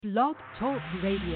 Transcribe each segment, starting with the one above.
Blog Talk Radio.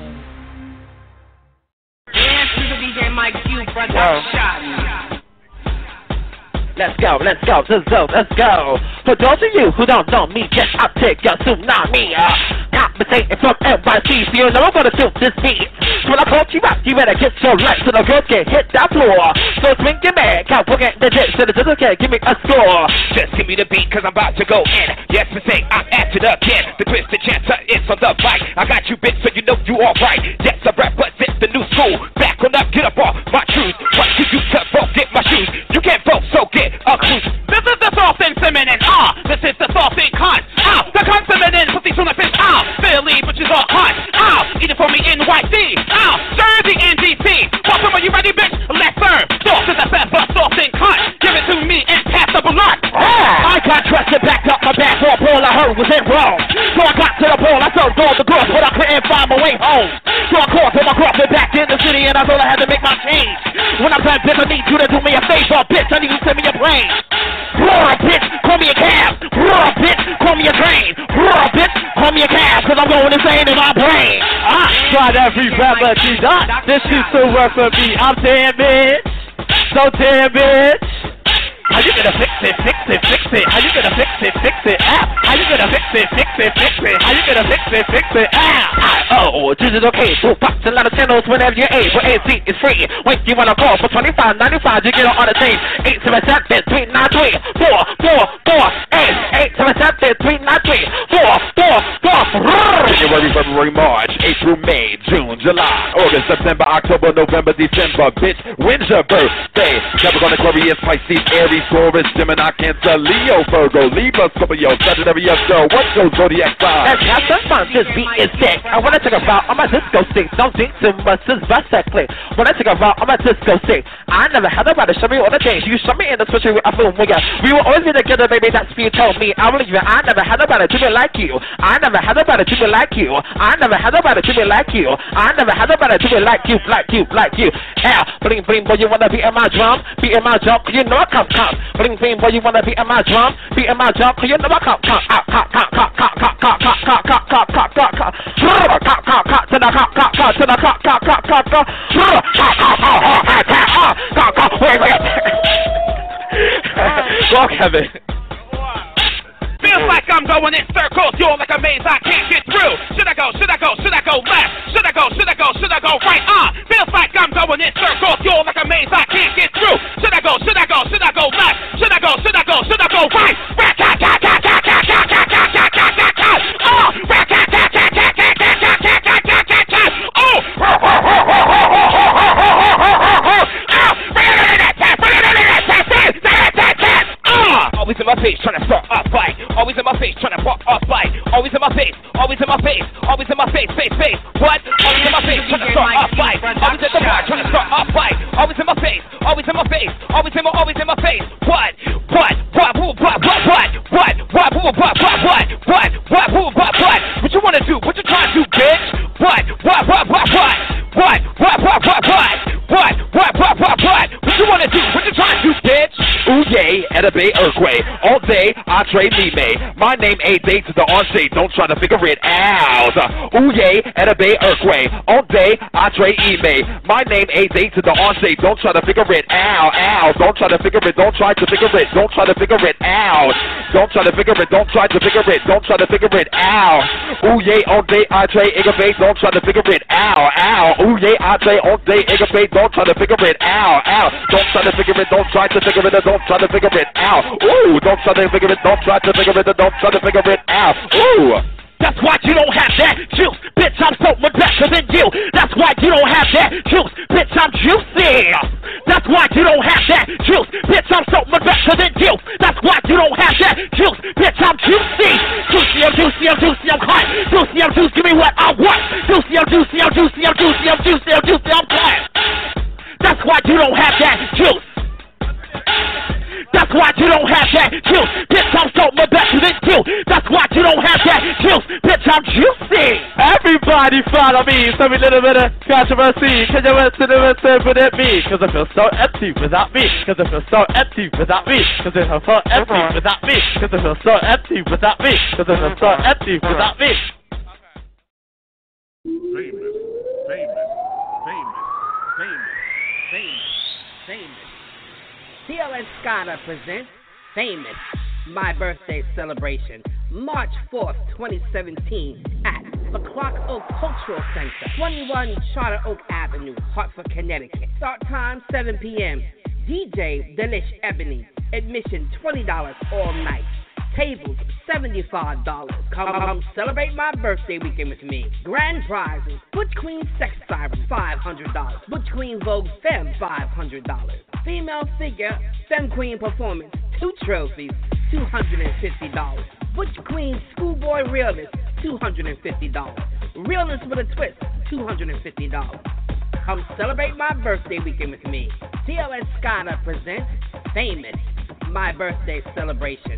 Dance to the DJ Mike Q production. Let's go, let's go. For those of you who don't know me, yes, I'll take your tsunami. Compensating from NYC, so you know I'm gonna do this beat. So when I call you out, you better get your life so the girls can hit that floor. So swing your man, can't forget the dick, so the judge can give me a score. Just give me the beat, cause I'm about to go in. Yes, to say I'm at it again. The twisted chancer is on the bike. I got you, bitch, so you know you alright. Yes, I represent the new school. Back on up, get up off my truth. What you do to both get my shoes? You can't vote, so get a cruise. This is the soft thing feminine, this is the soft thing cunt, the cunt feminine, pussy from the fish, Philly, which is all cunt, eat it for me NYC, Jersey, NDC, welcome, are you ready, bitch? Let's serve, soft is the best, but soft thing cunt, give it to me and pass the blunt. I got dressed and backed up my back for a ball I heard was in wrong. So I got to the ball, I served all the girls, but I couldn't find my way home. So I called to my girlfriend back in the city, and I told I had to make my change. When I'm done, bitch, I need you to do me a favor, bitch, I need you to send me a plane. Roar, bitch, call me a cab. Roar, bitch, call me a train. Roar, bitch, call me a cab, cause I'm going insane in my brain. I tried every remedy, this used to work for me. I'm damn bitch, so damn bitch. How you gonna fix it, fix it, fix it? How you gonna fix it, fix it? How you gonna fix it, fix it, fix it? How you gonna fix it, fix it? Digital cable, box a lot of channels whenever you're able. AC is free. Wait, you wanna call for $25.95? You get on the team. 877-393-444-8. 877-393-444. January, February, March, April, May, June, July, August, September, October, November, December. Bitch, when's your birthday? Capricorn, Aquarius, Pisces, Aries, Taurus, Gemini, Cancer, Leo, Virgo, Libra, Scorpio, Sagittarius, girl. What's your zodiac sign? Let's have some fun. This beat is sick. I wanna take a route on my disco stick. Don't think too much, just bust that click. When I take a route on my disco stick, I never had nobody show me all the things. You show me in the switcher with a boom. We will always be together, baby. That's what you told me. I believe you. I never had nobody to be like you. I never had nobody to be like you. I never had nobody to be like you. I never had nobody to be like you, like you, like you. Hell, bling bling, boy, you wanna be in my drum, be in my jump, you know I come. Bling bling, boy, you wanna be in my drum, be in my jump, you know I come. To the go, Kevin. Feels like I'm going in circles, you're like a maze I can't get through. Should I go left? Should I go right? Feels like I'm going in circles, you're like a maze I can't get through. Should I go left? Should I go right? Always in my face, trying to start a fight. Always in my face, trying to walk a fight. Always in my face, always in my face, always in my face, face. What? Always in my face, trying to start a fight. Always at the bar, trying to start a fight. Always in my face, always in my face, always in my face. What? What you wanna do? What you trying to do, bitch? What? What you wanna do? What you trying to do, bitch? Ooh yay, at a bay earthquake. All day, entree me may. My name A day to the entree. Don't try to figure it out. Ooh yay, at a bay earthquake. All day, entree e may. My name A day to the entree. Don't try to figure it out. Don't try to figure it. Don't try to figure it. Don't try to figure it out. Don't try to figure it. Don't try to figure it. Don't try to figure it out. Ooh yay, all day, entree igabay. Don't try to figure it out. Ooh yay, entree all day igabay. Don't try to figure it out. Don't try to figure it. Don't try to figure it. Don't try to figure it out. Ooh, don't try to figure it. Don't try to figure it. Don't try to figure it out. Ooh. That's why you don't have that juice, bitch, I'm so much better than you. That's why you don't have that juice, bitch, I'm juicy. That's why you don't have that juice, bitch, I'm so much better than you. That's why you don't have that juice, bitch, I'm juicy. Juicy, I'm juicy, I'm juicy, I'm hot. Juicy, I'm juicy, give me what I want. Juicy, I'm juicy, I'm juicy, I'm juicy, I'm juicy, I'm juicy, I'm hot. That's why you don't have that juice. That's why you don't have that juice, bitch, I'm so much better than you. That's why you don't have that juice, bitch, I'm juicy. Everybody follow me, so a little bit of controversy. Can you listen to it with me? Cause I feel so empty without me. Cause I feel so empty without me. Cause I feel so empty without me. Cause I feel so empty without me. Cause I feel so empty without me. TLS Scotta presents Famous, my birthday celebration, March 4th, 2017, at the Clock Oak Cultural Center, 21 Charter Oak Avenue, Hartford, Connecticut. Start time 7 p.m. DJ Delish Ebony. Admission $20 all night. Tables $75. Come celebrate my birthday weekend with me. Grand prizes: Butch Queen Sex Siren $500. Butch Queen Vogue Femme $500. Female figure Femme Queen Performance 2 trophies $250. Butch Queen Schoolboy Realness $250. Realness with a twist $250. Come celebrate my birthday weekend with me. TLS Scotta presents Famous, my birthday celebration.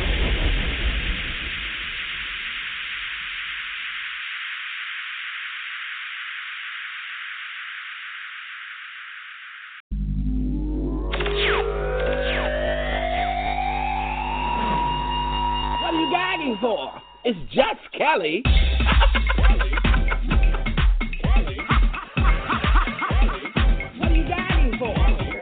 What are you gagging for? It's just Kelly. What are you gagging for?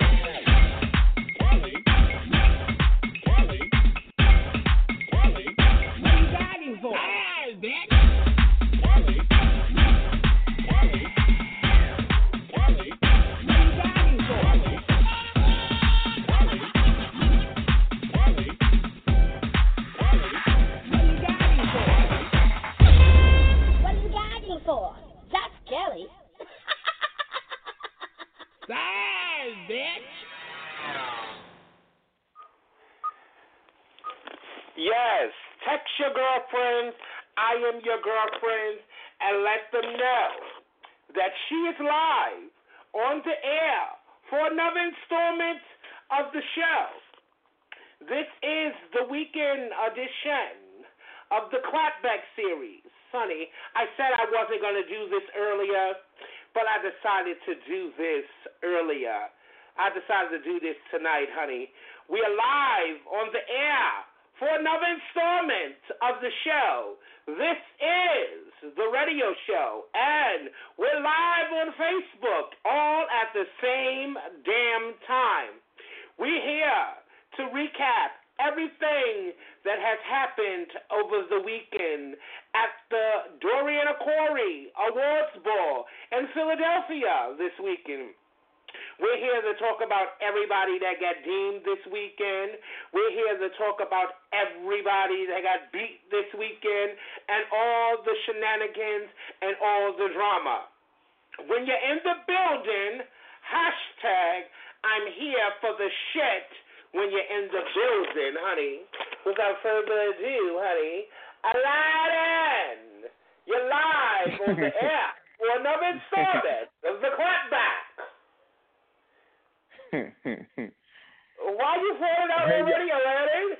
Yes, text your girlfriends, I am your girlfriend, and let them know that she is live on the air for another installment of the show. This is the weekend edition of the Clapback series. Honey, I said I wasn't going to do this earlier, but I decided to do this earlier. I decided to do this tonight, honey. We are live on the air for another installment of the show. This is the radio show, and we're live on Facebook all at the same damn time. We're here to recap everything that has happened over the weekend at the Dorian Corey Awards Ball in Philadelphia this weekend. We're here to talk about everybody that got deemed this weekend. We're here to talk about everybody that got beat this weekend and all the shenanigans and all the drama. When you're in the building, hashtag I'm here for the shit when you're in the building, honey. Without further ado, honey, Aladdin, you're live on the air for another installment of the Clapback. Why you falling out already, Aladdin?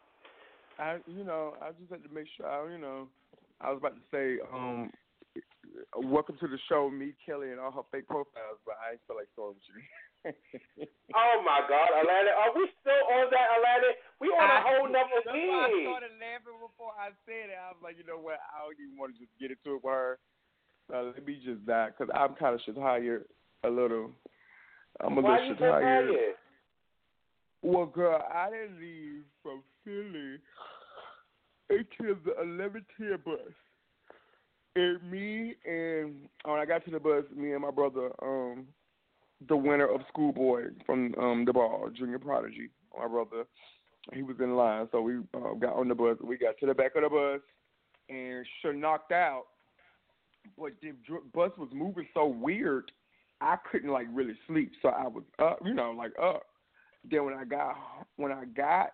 I just had to make sure. I was about to say, welcome to the show, me, Kelly, and all her fake profiles, but I ain't feel like throwing with you. Oh my God, Aladdin, are we still on that, Aladdin? We on a whole nother thing. I started laughing before I said it. I was like, you know what? I don't even want to just get into it with her. Let me just die, because I'm kind of shit tired a little. I'm a little shit tired. Well, girl, I didn't leave from Philly until the 11:10 bus. And when I got to the bus, me and my brother, the winner of Schoolboy from the ball, Junior Prodigy, my brother, he was in line. So we got on the bus. We got to the back of the bus and knocked out. But the bus was moving so weird, I couldn't really sleep. So I was up, up. Then when I got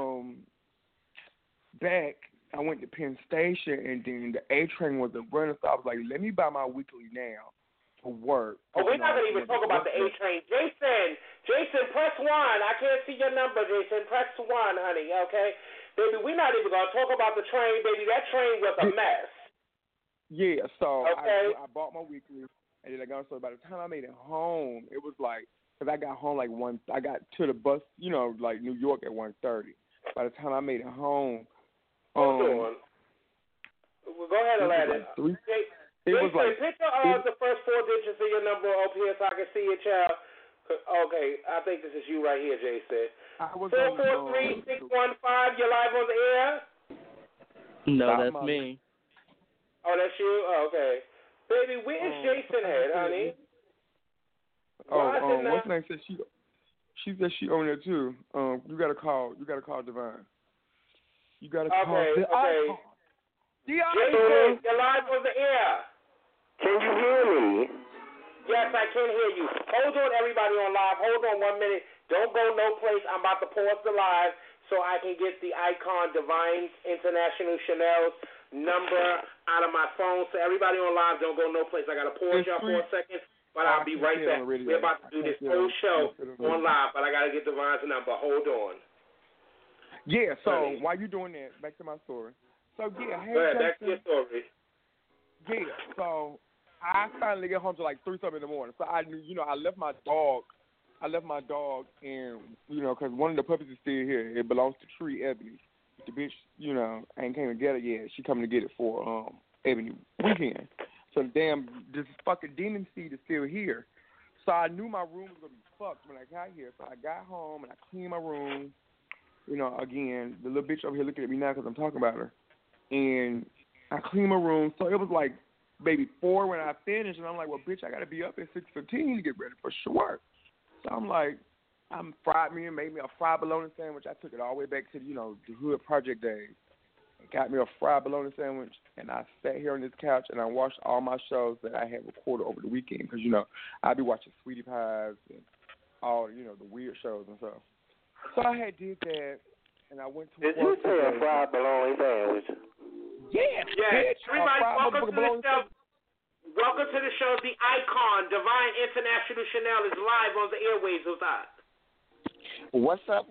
back, I went to Penn Station, and then the A train wasn't running. So I was like, let me buy my weekly now for work. Oh, we're not gonna even talk about the A train. Jason, press 1. I can't see your number, Jason. Press 1, honey. Okay, baby, we're not even gonna talk about the train, baby. That train was a mess. Yeah. So okay. I bought my weekly. And then so by the time I made it home, it was because I got home I got to the bus, New York at 1:30. By the time I made it home, Hold on. Well, go ahead, Aladdin. Jason, pick the first 4 digits of your number up here so I can see it, child. Okay, I think this is you right here, Jason. 443-615. You're live on the air. No, that's me. Oh, that's you. Oh, okay, baby, where is Jason at, honey? What's her name? Said she said she on there too. You gotta call Divine. You gotta call. Okay. Jason, you're live on the air. Can you hear me? Yes, I can hear you. Hold on, everybody on live. Hold on 1 minute. Don't go no place. I'm about to pause the live so I can get the icon Divine International Chanel's number out of my phone. So everybody on live, don't go no place. I got to pause y'all for a second, but I'll be right back. We're about to do this whole show on live, but I got to get Divine's number. Hold on. Yeah, so while you doing that, back to my story. So, yeah, hey, go ahead, back to your story. Yeah, so I finally get home to like 3 something in the morning. So I knew, I left my dog, and because one of the puppies is still here. It belongs to Tree Ebony. The bitch, ain't came to get it yet. She coming to get it for Ebony weekend. So this fucking demon seed is still here. So I knew my room was gonna be fucked when I got here. So I got home and I cleaned my room. Again, the little bitch over here looking at me now because I'm talking about her, and I cleaned my room. So it was like maybe 4 when I finished, and I'm like, well, bitch, I got to be up at 6:15 to get ready for work. So I'm like, made me a fried bologna sandwich. I took it all the way back to, the Hood Project days. Got me a fried bologna sandwich, and I sat here on this couch, and I watched all my shows that I had recorded over the weekend because, I'd be watching Sweetie Pies and all, the weird shows and stuff. So I had did that, and I went to Did you say a fried bologna sandwich? Yeah, bitch. Everybody, welcome to the show. The icon, Divine International Chanel, is live on the airwaves of that. What's up?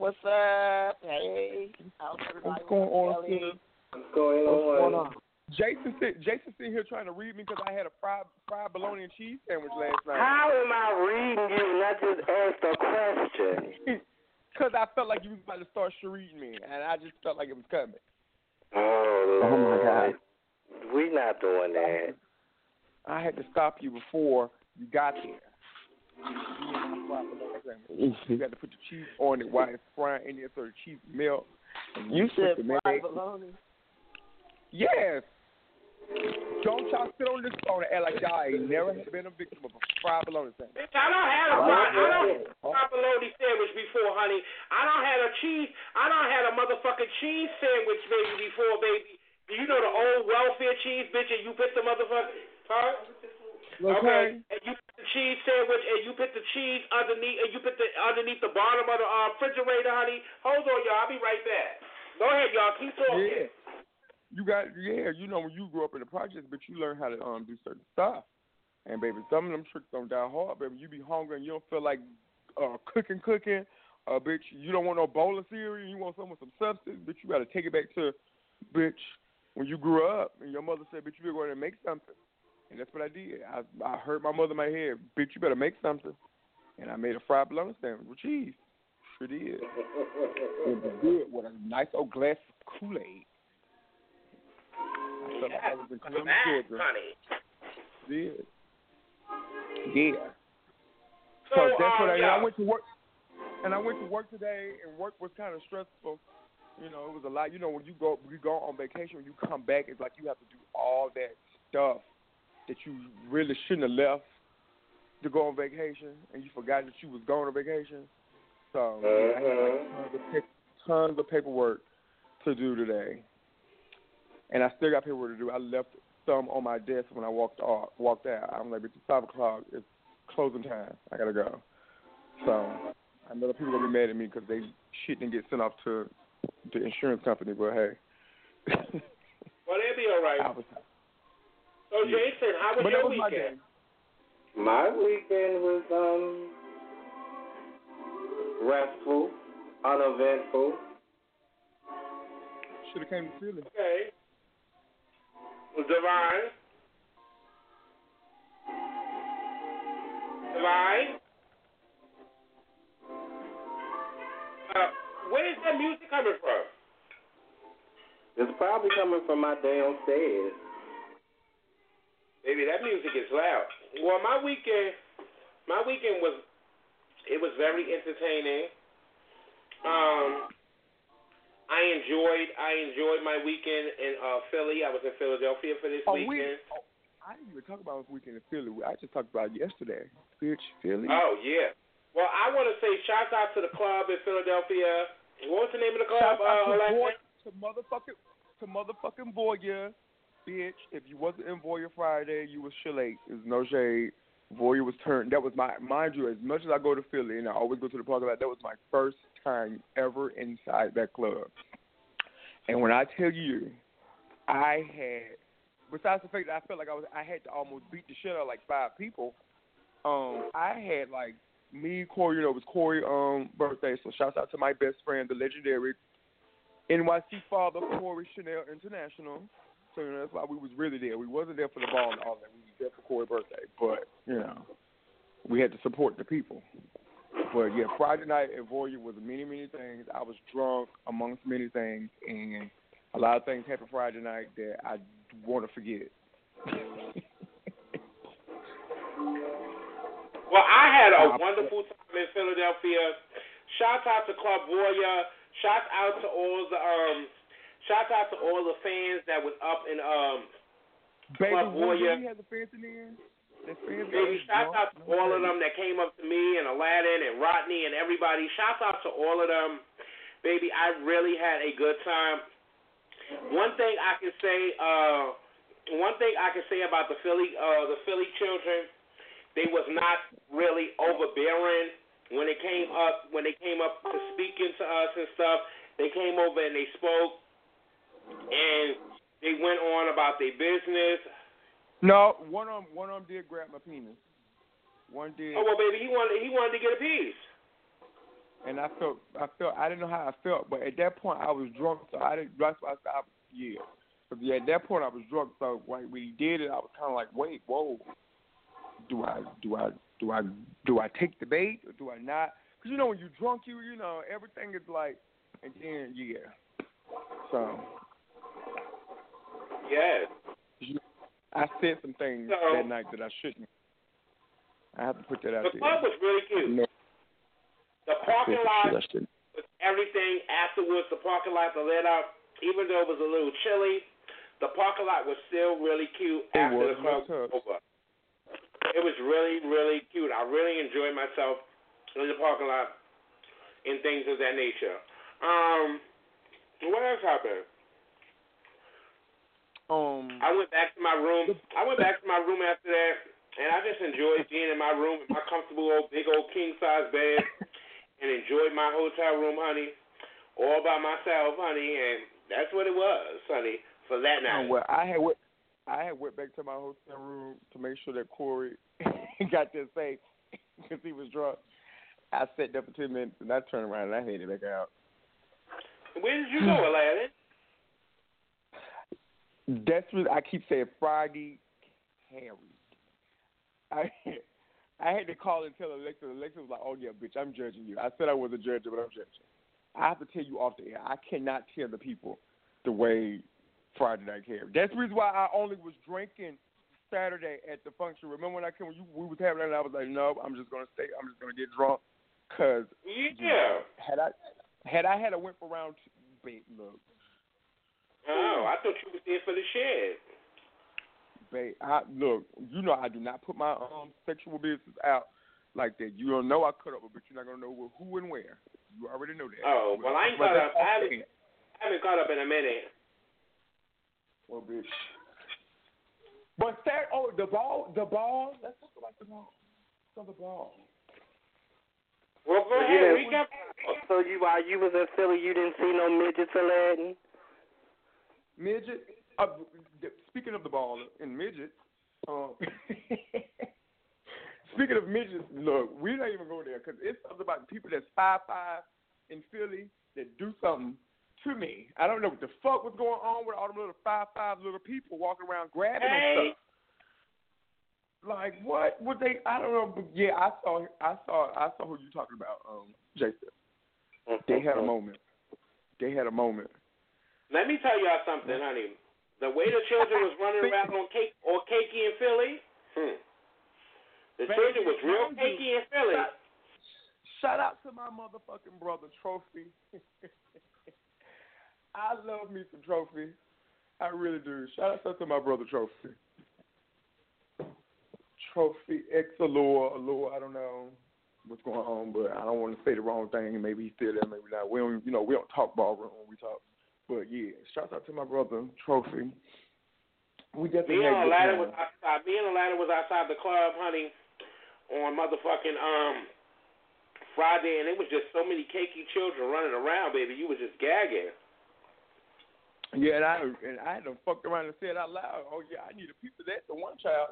Hey. What's going on? What's going on? Jason sitting here trying to read me because I had a fried bologna and cheese sandwich last night. How am I reading you and I just asked a question? Because I felt like you was about to start reading me, and I just felt like it was coming. Oh my God. We're not doing that. I had to stop you before you got there. You got to put the cheese on it while it's frying in there so the cheese melt. You said fried bologna? Yes. Don't y'all sit on this phone and act like y'all ain't never been a victim of a fried bologna sandwich. Bitch, I don't have a fried bologna sandwich before, honey. I don't had a motherfucking cheese sandwich, baby, before, baby. Do you know the old welfare cheese, bitch, and you put the motherfucking, huh? Okay. And you put the cheese sandwich, and you put the cheese underneath, and you put the underneath the bottom of the refrigerator, honey. Hold on, y'all. I'll be right back. Go ahead, y'all. Keep talking. Yeah. When you grew up in the projects, but you learn how to do certain stuff. And, baby, some of them tricks don't die hard, baby. You be hungry and you don't feel like cooking. Bitch, you don't want no bowl of cereal. You want some with some substance, bitch, you got to take it back to, bitch, when you grew up and your mother said, bitch, you better go ahead and make something. And that's what I did. I heard my mother in my head, bitch, you better make something. And I made a fried bologna sandwich with cheese. Sure did. It was good with a nice old glass of Kool-Aid. I felt like I was in Columbus, Georgia. Yeah. So that's what I went to work. And I went to work today, and work was kind of stressful. It was a lot. When you go on vacation, when you come back, it's like you have to do all that stuff that you really shouldn't have left to go on vacation, and you forgot that you was going on vacation. So I had tons of paperwork to do today. And I still got paperwork to do. I left some on my desk when I walked out. I'm like, it's 5 o'clock. It's closing time. I got to go. So I know the people going to be mad at me because they shit didn't get sent off to the insurance company, but hey. Well, they'll be all right. So, Jason, how was your weekend? My weekend was restful, uneventful. Should have came to Philly. Okay. Divine? Where's that music coming from? It's probably coming from my downstairs. Baby, that music is loud. Well, my weekend was It was very entertaining. I enjoyed my weekend in Philly. I was in Philadelphia for this weekend. I didn't even talk about this weekend in Philly. I just talked about it yesterday. Bitch, Philly. Oh yeah. Well, I want to say shout out to the club in Philadelphia. What was the name of the club? To motherfucking Voya, bitch. If you wasn't in Voya Friday, you was shillate. There's no shade. Voya was turned. That was mind you, as much as I go to Philly and I always go to the parking lot, that was my first time ever inside that club. And when I tell you, I had, besides the fact that I felt like I had to almost beat the shit out of like 5 people, I had like me, Corey, it was Corey's birthday, so shouts out to my best friend, the legendary NYC father, Corey Chanel International. So that's why we was really there. We wasn't there for the ball and all that. We was there for Corey's birthday. But, we had to support the people. But, yeah, Friday night at Voya was many, many things. I was drunk amongst many things, and a lot of things happened Friday night that I want to forget. Well, I had a wonderful time in Philadelphia. Shout out to Club Voya. Shout out to all the fans that was up in Club Voya. Baby, had the fans in there. Baby, shout out to all of them that came up to me and Aladdin and Rodney and everybody. Shout out to all of them. Baby, I really had a good time. One thing I can say about the Philly children, they was not really overbearing when they came up to speaking to us and stuff. They came over and they spoke, and they went on about their business. No, one of them did grab my penis. One did. Oh well, baby, he wanted to get a piece. And I didn't know how I felt, but at that point I was drunk, so I didn't. That's why I stopped. Yeah, but yeah, at that point I was drunk, so when he did it, I was kind of like, wait, whoa. Do I take the bait or do I not? Because when you're drunk, everything is like, and then So. Yes. I said some things that night that I shouldn't. I have to put that out there. The club was really cute. No. The parking lot was everything. Afterwards, the parking lot lit up. Even though it was a little chilly, the parking lot was still really cute after the club was over. It was really, really cute. I really enjoyed myself in the parking lot and things of that nature. What else happened? I went back to my room. After that, and I just enjoyed being in my room in my comfortable big old king size bed, and enjoyed my hotel room, honey, all by myself, honey, and that's what it was, honey, for that night. Well, I had went back to my hotel room to make sure that Corey got there safe because he was drunk. I sat there for 10 minutes and I turned around and I headed back out. Where did you go, Aladdin? That's what I keep saying. Friday carried. I had to call and tell Alexa. Alexa was like, "Oh yeah, bitch, I'm judging you." I said I wasn't judging, but I'm judging. I have to tell you off the air. I cannot tell the people the way Friday night carried. That's the reason why I only was drinking Saturday at the function. Remember when I came? We was having that, and I was like, "No, I'm just gonna stay. I'm just gonna get drunk." Cause had I had a went for round two, babe, look. Oh, I thought you was there for the shed. Babe, look, I do not put my sexual business out like that. You don't know I cut up, but you're not gonna know who and where. You already know that. Oh, well, I ain't caught up. I haven't caught up in a minute. Well, bitch. But the ball. Let's talk about the ball. The ball. Well, go ahead. Recap. So while you was in Philly, you didn't see no midgets, Aladdin? Midget. Speaking of the ball and midgets, speaking of midgets, look, we're not even going there because it's something about people that's 5'5" in Philly that do something to me. I don't know what the fuck was going on with all the little 5'5" little people walking around grabbing and stuff. Like what would they? I don't know. But yeah, I saw who you talking about, Jason. They had a moment. Let me tell y'all something, honey. The way the children was running around on cakey in Philly, the children was real cakey in Philly. Shout out to my motherfucking brother, Trophy. I love me some Trophy. I really do. Shout out to my brother, Trophy. Trophy X Allure, I don't know what's going on, but I don't want to say the wrong thing. Maybe he's still there, maybe not. We don't talk ballroom when we talk. But yeah, shout out to my brother, Trophy. We definitely Me and Aladdin was outside the club, honey, on motherfucking Friday, and it was just so many cakey children running around, baby. You was just gagging. Yeah, and I had to fuck around and say it out loud. Oh yeah, I need a piece of that. The one child.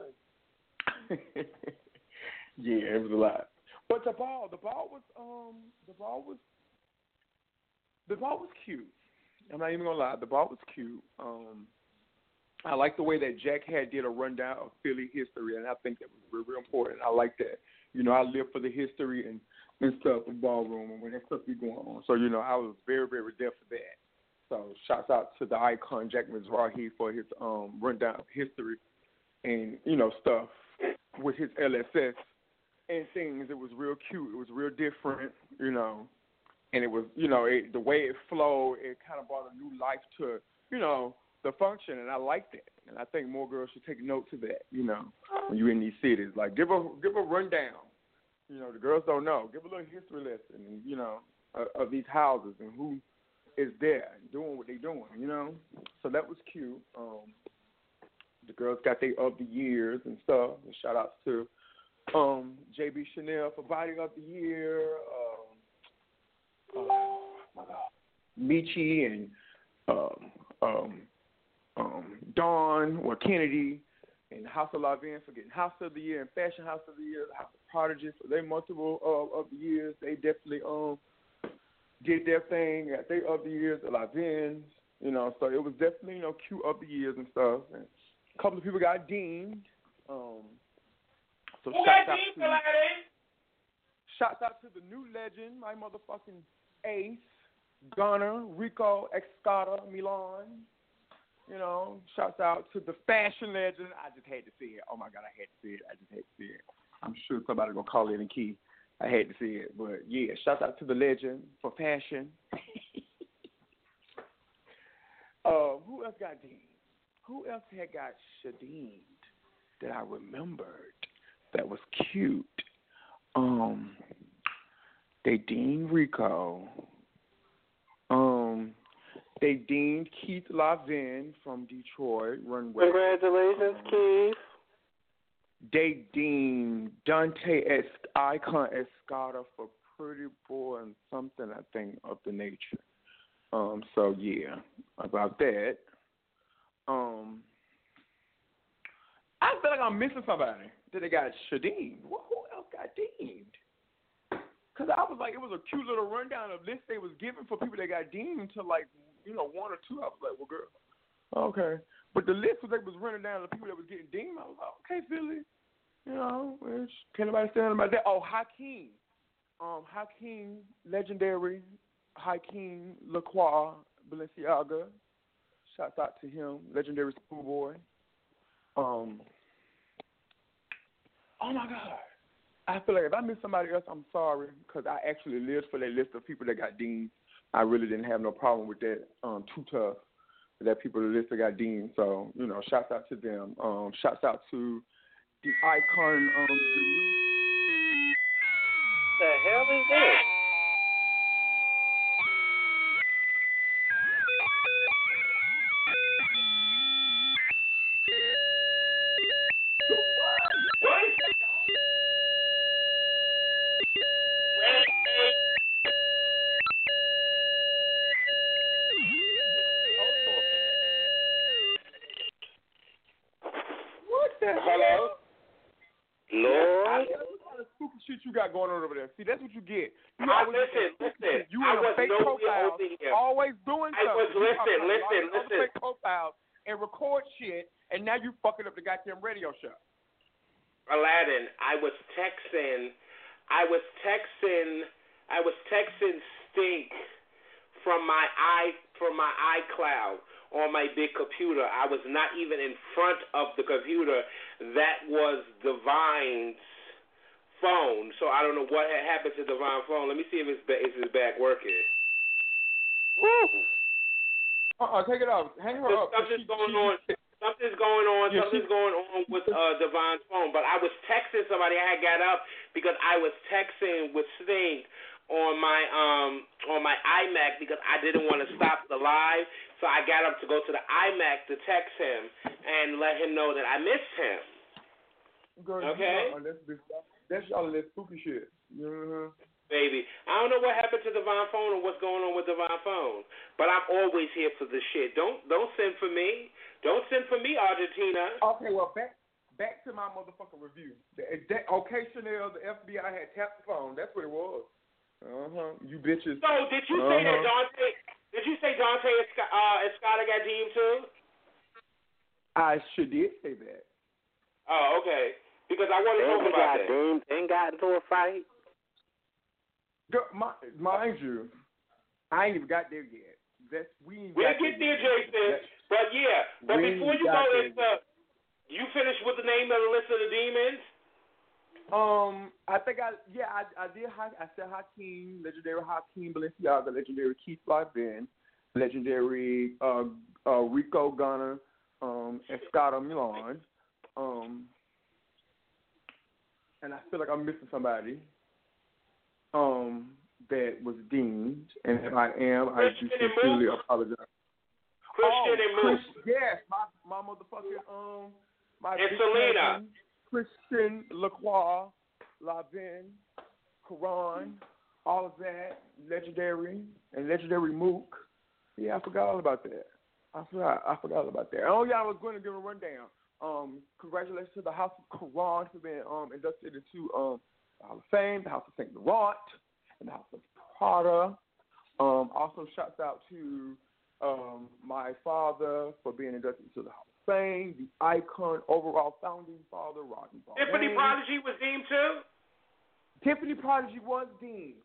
Yeah, it was a lot. But the ball was cute. I'm not even gonna lie, the ball was cute. I like the way that Jack did a rundown of Philly history, and I think that was real, real important. I like that. I live for the history and stuff in ballroom and when that stuff be going on. So, I was very, very there for that. So, shouts out to the icon Jack Mizrahi for his rundown of history and, stuff with his LSS and things. It was real cute. It was real different, and it was, the way it flowed, it kind of brought a new life to, the function, and I liked it. And I think more girls should take note to that, when you're in these cities. Like, give a rundown. The girls don't know. Give a little history lesson, of these houses and who is there and doing what they're doing, So that was cute. The girls got their of the years and stuff. And shout outs to JB Chanel for Body of the Year. Michi and Dawn or Kennedy and House of La Vin for getting House of the Year and Fashion House of the Year, House of Prodigy. So they multiple of the years. They definitely did their thing at their of the years, the La Vins, so it was definitely, cute of the years and stuff. And a couple of people got deemed. So shouts out to the new legend, my motherfucking ace, Gunner, Rico, Escada, Milan. Shouts out to the fashion legend. I just had to see it. Oh my God, I had to see it. I just had to see it. I'm sure somebody gonna call in and key. I had to see it, but yeah, shouts out to the legend for fashion. Who else got deemed? Who else had got shadeemed that I remembered that was cute? They deemed Rico. They deemed Keith Lavin from Detroit. Runway. Congratulations, Keith. They deemed Dante Icon Escada for Pretty Boy and something, I think, of the nature. So, yeah, about that. I feel like I'm missing somebody that they got shadeemed. Who else got deemed? Because I was like, it was a cute little rundown of list they was giving for people that got deemed to, like, one or two. I was like, well, girl, okay. But the list was they was running down the people that was getting deemed. I was like, okay, Philly. Can't nobody stand about that. Oh, Hakeem. Hakeem, legendary Hakeem Lacroix Balenciaga. Shouts out to him, legendary schoolboy. Oh, my God. I feel like if I miss somebody else, I'm sorry, because I actually lived for that list of people that got deemed. I really didn't have no problem with that. Too tough that people the list that got deemed. So, shouts out to them. Shouts out to the icon. The hell is this? Hello? Lord? What kind of stupid shit you got going on over there? See, that's what you get. Listen. You in a fake profile, always doing something. Listen. Fake profile and record shit, and now you fucking up the goddamn radio show. Aladdin, I was texting Stink from my iCloud on my big computer. I was not even in front of the computer. That was Divine's phone, so I don't know what had happened to Devon's phone. Let me see if it's back working. Woo! Take it off. Hang her up. Something's going on. Something's going on. Yeah, Something's going on with Devon's phone. But I was texting somebody. I had got up because I was texting with Sting on my iMac because I didn't want to stop the live. So I got up to go to the iMac to text him and let him know that I missed him. Girl, okay. That's y'all that spooky shit. Mm-hmm. Baby, I don't know what happened to Devon's phone or what's going on with Devon's phone, but I'm always here for the shit. Don't send for me. Don't send for me, Argentina. Okay, well back to my motherfucking review. Okay, Chanel, the FBI had tapped the phone. That's what it was. You bitches. So did you say that Dante? Did you say Dante Escada got deemed too? I sure did say that. Oh, okay. Because I want to talk about that. They got into a fight. Girl, mind you, I ain't even got there yet. We'll get there, Jason. But yeah, but before you go into, you finished with the name of the list of the demons. I think I did. I said Hakeem, legendary Hakeem Balenciaga, legendary Keith Lavin, legendary Rico Gunner, Escada Milan, and I feel like I'm missing somebody. That was deemed, and if I am, I do sincerely apologize. Christian and Moose. Yes, my motherfucking my and Selena. Christian Lacroix, Lavin, Karan, all of that, legendary and legendary Mook. Yeah, I forgot all about that. I forgot all about that. Oh yeah, I was going to give a rundown. Congratulations to the House of Karan for being inducted into the Hall of Fame, the House of St. Laurent, and the House of Prada. Also, shouts out to my father for being inducted into the Hall of Fame, the icon, overall founding father, Rodney Baldwin. Tiffany Prodigy was deemed too? Tiffany Prodigy was deemed.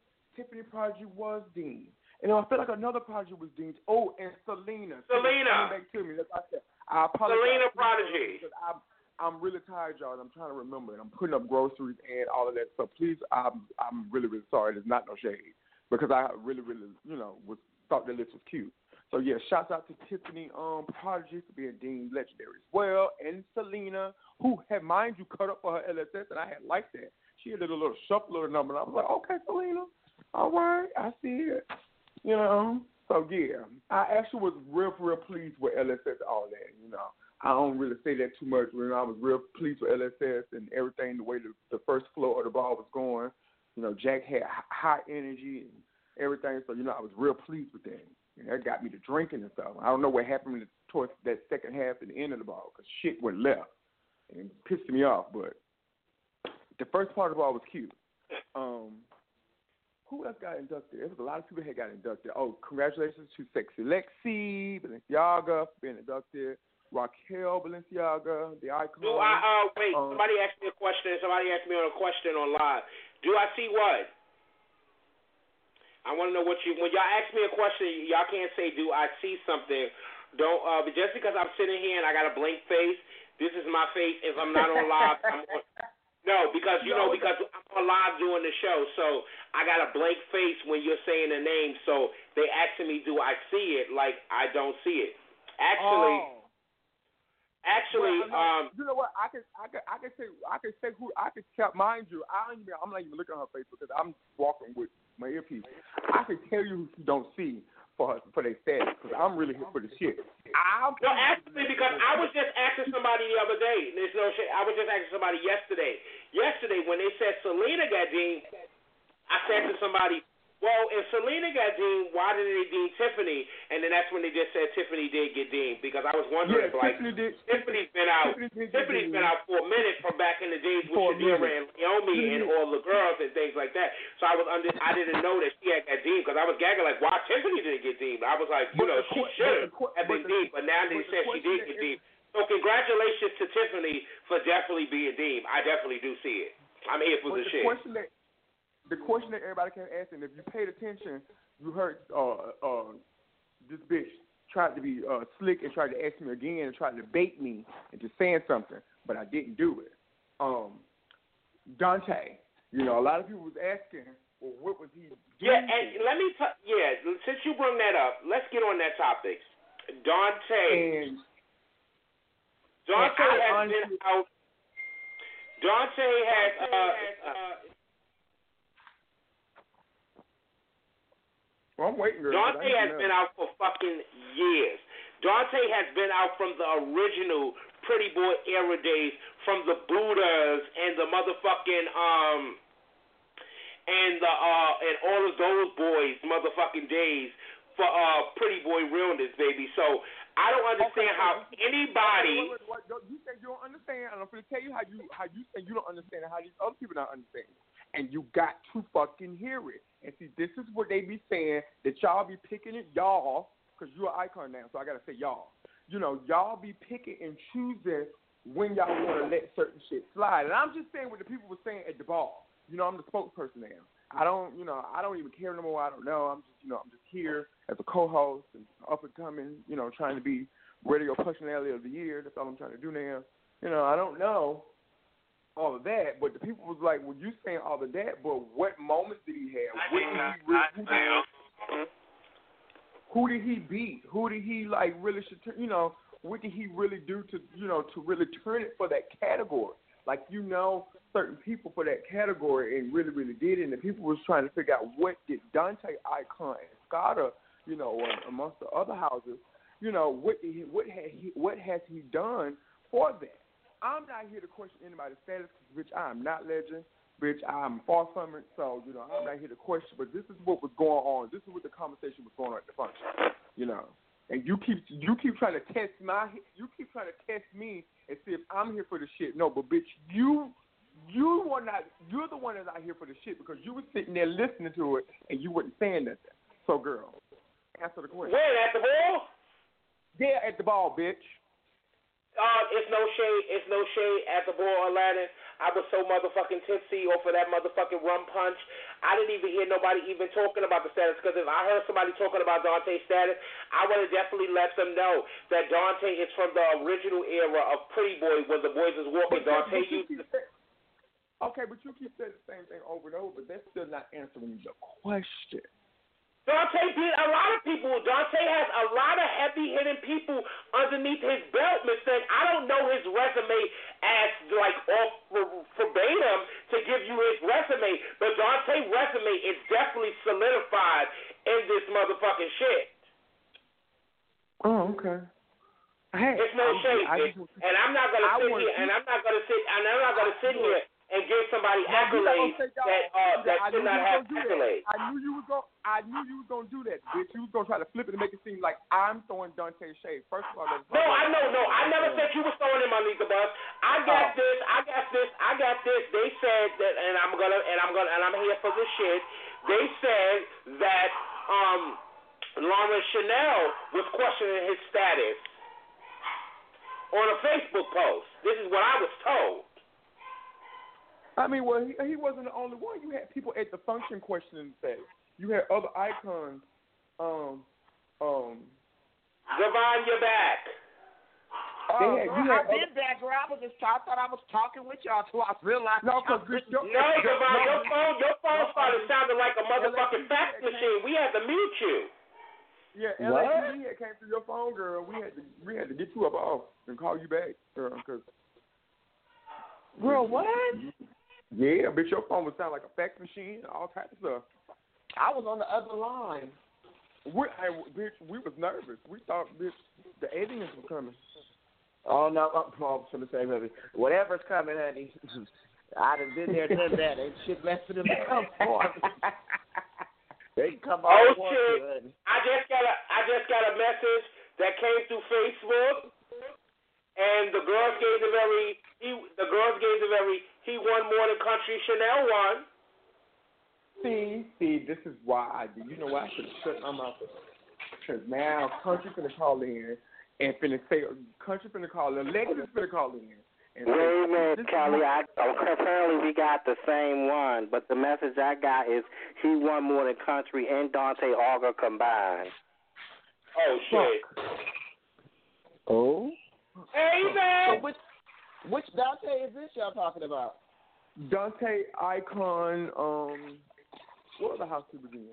And I feel like another Prodigy was deemed. Oh, and Selena. Coming back to me. That's what I said. I apologize. Selena Prodigy. I'm really tired, y'all. And I'm trying to remember, and I'm putting up groceries and all of that stuff. Please, I'm really, really sorry. There's not no shade because I really, really, thought the list was cute. So yeah, shouts out to Tiffany Prodigy for being deemed legendary as well, and Selena, who had, mind you, cut up for her LSS, and I had liked that. She had a little shuffle little number, and I was like, okay, Selena, all right, I see it. So yeah, I actually was real pleased with LSS, all that. I don't really say that too much. When I was real pleased with LSS and everything, the way the first flow of the ball was going. Jack had high energy and everything, so I was real pleased with that. And that got me to drinking and stuff. I don't know what happened towards that second half and the end of the ball because shit went left and it pissed me off. But the first part of the ball was cute. Who else got inducted? There was a lot of people that got inducted. Oh, congratulations to Sexy Lexi, Balenciaga for being inducted. Raquel Balenciaga, the icon. Wait, somebody asked me a question. Somebody asked me a question on live. Do I see what? I want to know when y'all ask me a question, y'all can't say, do I see something? Don't, but just because I'm sitting here and I got a blank face, this is my face. If I'm not on live, because I'm on live doing the show, so I got a blank face when you're saying the name, so they asking me, do I see it? Like, I don't see it. Actually, you know what? I can say who I can tell. Mind you, I'm not even looking at her face because I'm walking with my earpiece. I can tell you who you don't see for their status because I'm really here for the shit. Actually, because I was just asking somebody the other day. There's no shit. I was just asking somebody yesterday. Yesterday, when they said Selena got deemed, I said to somebody, well, if Selena got deemed, why did they deem Tiffany? And then that's when they just said Tiffany did get deemed because I was wondering, Tiffany's been out for a minute from back in the days with Shadira and Naomi and all the girls and things like that. So I didn't know that she had got deemed because I was gagging like, why Tiffany didn't get deemed? I was like, she should have been deemed, but now they said she did get deemed. So congratulations to Tiffany for definitely being deemed. I definitely do see it. I'm here for the shit. The question that everybody kept asking, if you paid attention, you heard this bitch tried to be slick and tried to ask me again and tried to bait me into saying something, but I didn't do it. Dante, You know, a lot of people was asking, well, what was he doing? Yeah, and let me since you bring that up, let's get on that topic. Dante has been out. Dante has I'm waiting, girl. Dante has been out for fucking years. Dante has been out from the original Pretty Boy era days, from the Buddhas and the motherfucking and all of those boys motherfucking days for Pretty Boy realness, baby. So I don't understand how anybody. Wait, you say you don't understand, and I'm going to tell you how you say you don't understand and how these other people don't understand. And you got to fucking hear it. And see, this is what they be saying, that y'all be picking it, y'all, because you're an icon now, so I got to say y'all. You know, y'all be picking and choosing when y'all want to let certain shit slide. And I'm just saying what the people were saying at the ball. You know, I'm the spokesperson now. I don't even care no more. I don't know. I'm just here as a co-host and up and coming, trying to be radio personality of the year. That's all I'm trying to do now. I don't know all of that, but the people was like, well, you saying all of that, but what moments did he have? Who did he beat? Who did he really what did he really do to really turn it for that category? Like, certain people for that category and really, really did it. And the people was trying to figure out what did Dante Icon and Scotta, amongst the other houses, what has he done for that? I'm not here to question anybody's status, bitch. I'm not legend, bitch. I'm far from it. So, I'm not here to question, but this is what was going on. This is what the conversation was going on at the function, And you keep trying to test me and see if I'm here for the shit. No, but bitch, you're the one that's not here for the shit because you were sitting there listening to it and you weren't saying nothing. So, girl, answer the question. Where, at the ball? Yeah, at the ball, bitch. It's no shade at the ball, Aladdin. I was so motherfucking tipsy off of that motherfucking rum punch. I didn't even hear nobody even talking about the status, because if I heard somebody talking about Dante's status, I would have definitely let them know that Dante is from the original era of Pretty Boy when the boys was walking. Dante used to... Okay, but you keep saying the same thing over and over, but that's still not answering the question. Dante beat a lot of people. Dante has a lot of heavy-hitting people underneath his belt, Miss Thing. I don't know his resume as, off verbatim to give you his resume, but Dante's resume is definitely solidified in this motherfucking shit. Oh, okay. Hey, it's no shade, bitch. And I'm not gonna sit here and give somebody accolades that should not have accolades. I knew you was gonna do that, bitch. You was gonna try to flip it and make it seem like I'm throwing Dante shade. First of all, no, I never said you was throwing him underneath the bus. I got this. They said that, and I'm here for this shit. They said that Lawrence Chanel was questioning his status on a Facebook post. This is what I was told. I mean, well, he wasn't the only one. You had people at the function questioning that. You had other icons. Devon, you're back. I've been back, girl. I thought I was talking with y'all till I realized. No, Devon, your phone started sounding like a motherfucking fax machine. We had to mute you. Yeah, LAPD came through your phone, girl. We had to get you up off and call you back, girl. Girl, what? Yeah, bitch, your phone would sound like a fax machine, all types of stuff. I was on the other line. Bitch, we was nervous. We thought, bitch, the aliens were coming. Oh, no, I'm going to say, baby, whatever's coming, honey, I done been there, done that. Ain't shit left for them to come for. They can come on. Oh, shit. I just got a message that came through Facebook, and the girls gave the very, he won more than Country Chanel won. See, this is why I did. You know why I should have shut my mouth? Because now Country finna call in and Country finna call in, Legacy's finna call in. Wait a minute, Kelly. Apparently we got the same one, but the message I got is he won more than Country and Dante Auger combined. Oh, shit. Oh? Hey, man! So which Dante is this y'all talking about? Dante, Icon, what other house people in?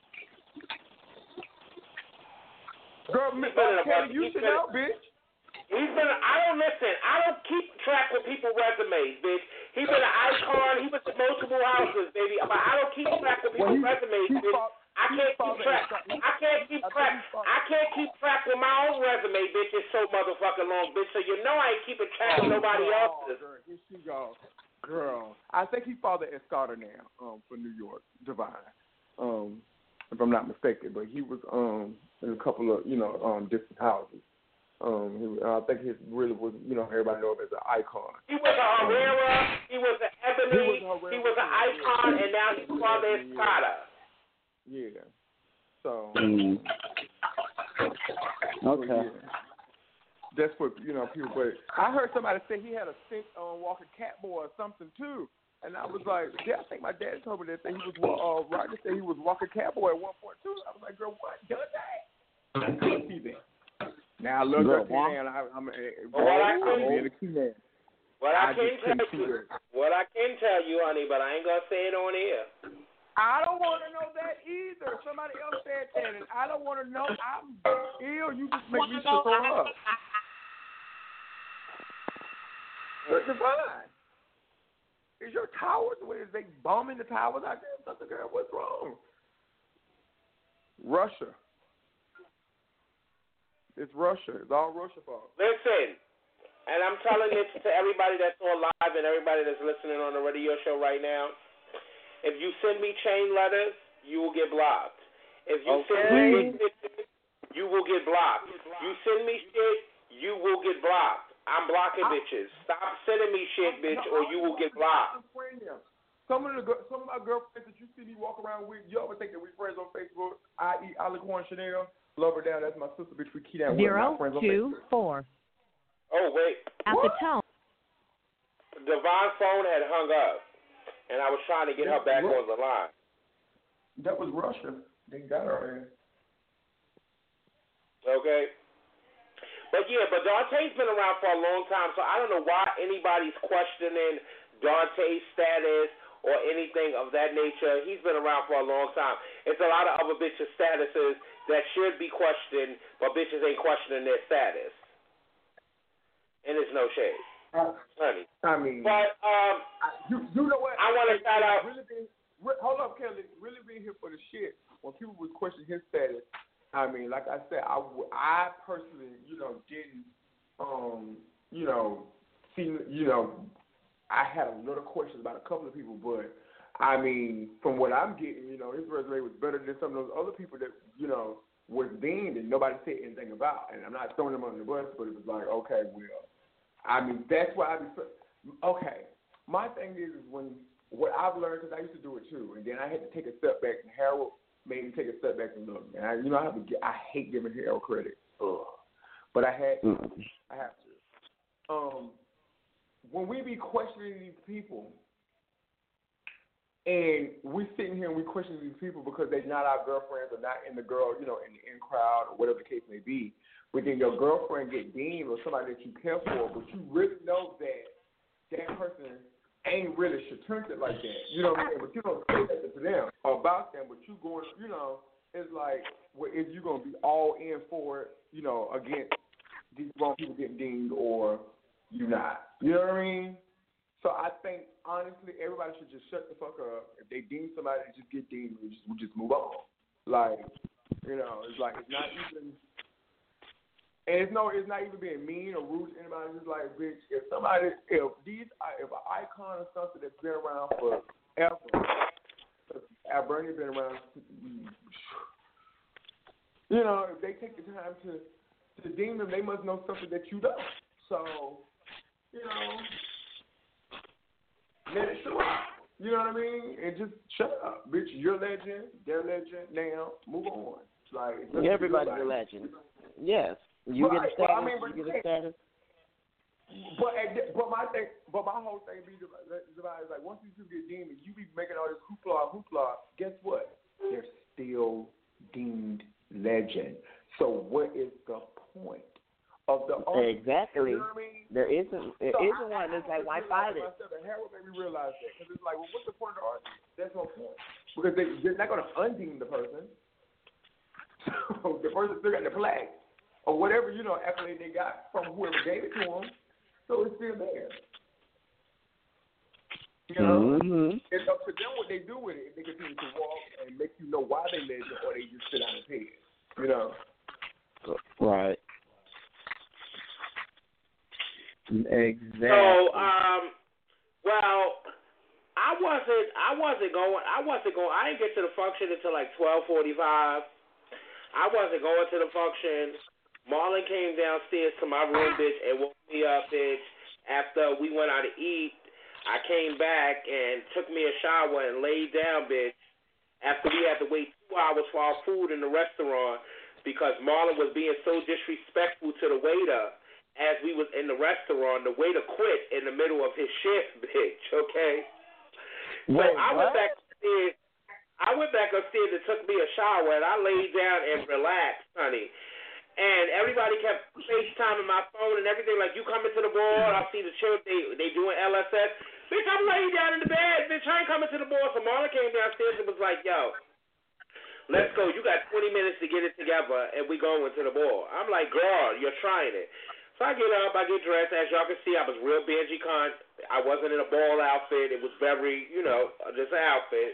Girl, Kelly, you should know, bitch. I don't keep track with people's resumes, bitch. He's been an Icon. He was in multiple houses, baby. But I don't keep track with people's resumes, bitch. I can't keep track. I can't keep track with my own resume, bitch. It's so motherfucking long, bitch. So you know I ain't keeping track with nobody else's. Girl, here she goes. Girl, I think he Father Escada now, for New York, Divine. If I'm not mistaken, but he was in a couple of different houses. I think he really was, everybody know him as an icon. He was a Herrera, he was an Ebony, he was an icon, and now he's Father Escada. Yeah. So. Okay. So, yeah. That's what people. But I heard somebody say he had a sick Walker Catboy or something too. And I was like, I think my dad told me that he was Roger said he was Walker Catboy at one point too. I was like, girl, what? Done that? I couldn't see that. Now I love that man. I'm a key man. What I can tell you, honey, but I ain't gonna say it on air. I don't want to know that either. Somebody else said that, and I don't want to know. I'm ill. You just make me so up. But Divine, is your towers? Is they bombing the towers out there? Something, girl, what's wrong? Russia. It's Russia. It's all Russia fault. Listen, and I'm telling this to everybody that's on live and everybody that's listening on the radio show right now. If you send me chain letters, you will get blocked. If you send me pictures, you will get blocked. You send me shit, you will get blocked. I'm blocking bitches. Stop sending me shit, bitch, or you will get blocked. Some of my girlfriends that you see me walk around with, you ever think that we friends on Facebook? I.e. Alicorn Chanel. Love her down. That's my sister, bitch. We keep that with my friends on Facebook. 024. Oh, wait. At the tone. Devon's phone had hung up, and I was trying to get her back on the line. That was Russia. They got her in. Okay. But Dante's been around for a long time, so I don't know why anybody's questioning Dante's status or anything of that nature. He's been around for a long time. It's a lot of other bitches' statuses that should be questioned, but bitches ain't questioning their status. And it's no shade. Honey. I mean. But, you know what? I want to shout out. Hold up, Kelly. Really being here for the shit. When people would question his status, I mean, like I said, I personally, didn't, see, I had a little questions about a couple of people, but I mean, from what I'm getting, his resume was better than some of those other people that, was deemed and nobody said anything about. And I'm not throwing them under the bus, but it was like, okay, well, I mean, that's why okay. My thing is what I've learned, because I used to do it too, and then I had to take a step back, and Harold made me take a step back and look. And I hate giving Harold credit. But I have to. When we be questioning these people, and we sitting here and we questioning these people because they're not our girlfriends or not in the in the in crowd or whatever the case may be, but then your girlfriend get deemed or somebody that you care for, but you really know that person ain't really shatunted like that. You know what I mean? But you don't say that to them or about them, but you going, it's like, well, is you going to be all in for it, against these wrong people getting deemed or you not? You know what I mean? So I think, honestly, everybody should just shut the fuck up. If they deem somebody, just get deemed. We just move on. Like, it's like, it's not even, and it's not even being mean or rude to anybody. It's like, bitch, if an icon or something that's been around forever, Bernie been around, if they take the time to deem them, they must know something that you don't. So, let it show up. You know what I mean? And just shut up, bitch. You're a legend. They're a legend. Now, move on. Like everybody's a legend. Yes. You get a status. You get a status. But my whole thing is like once these people get deemed, you be making all this hoopla. Guess what? They're still deemed legend. So what is the point of the art? Exactly. You know what I mean? There isn't one that's like white-sided. The hair would make me realize that. Because it's like, well, what's the point of the argument? That's no point. Because they're not going to undeem the person. So the person still got the plaque or whatever, accolade they got from whoever gave it to them. So it's still there. It's up to them what they do with it. If they continue to walk and make you know why they legend, or they just sit on his head. Right. Exactly. So, well, I wasn't going. I didn't get to the function until like 12:45. I wasn't going to the function. Marlon came downstairs to my room, bitch, and woke me up, bitch. After we went out to eat, I came back and took me a shower and laid down, bitch, after we had to wait 2 hours for our food in the restaurant because Marlon was being so disrespectful to the waiter as we was in the restaurant. The waiter quit in the middle of his shift, bitch, okay? So I went back upstairs and took me a shower, and I laid down and relaxed, honey. And everybody kept FaceTiming my phone and everything, like, you coming to the board, I see the children, they doing LSS. Bitch, I'm laying down in the bed, bitch, I ain't coming to the board. So Marlon came downstairs and was like, yo, let's go. You got 20 minutes to get it together, and we going to the board. I'm like, girl, you're trying it. So I get up, I get dressed. As y'all can see, I was real Benji cunt. I wasn't in a ball outfit. It was very, just an outfit.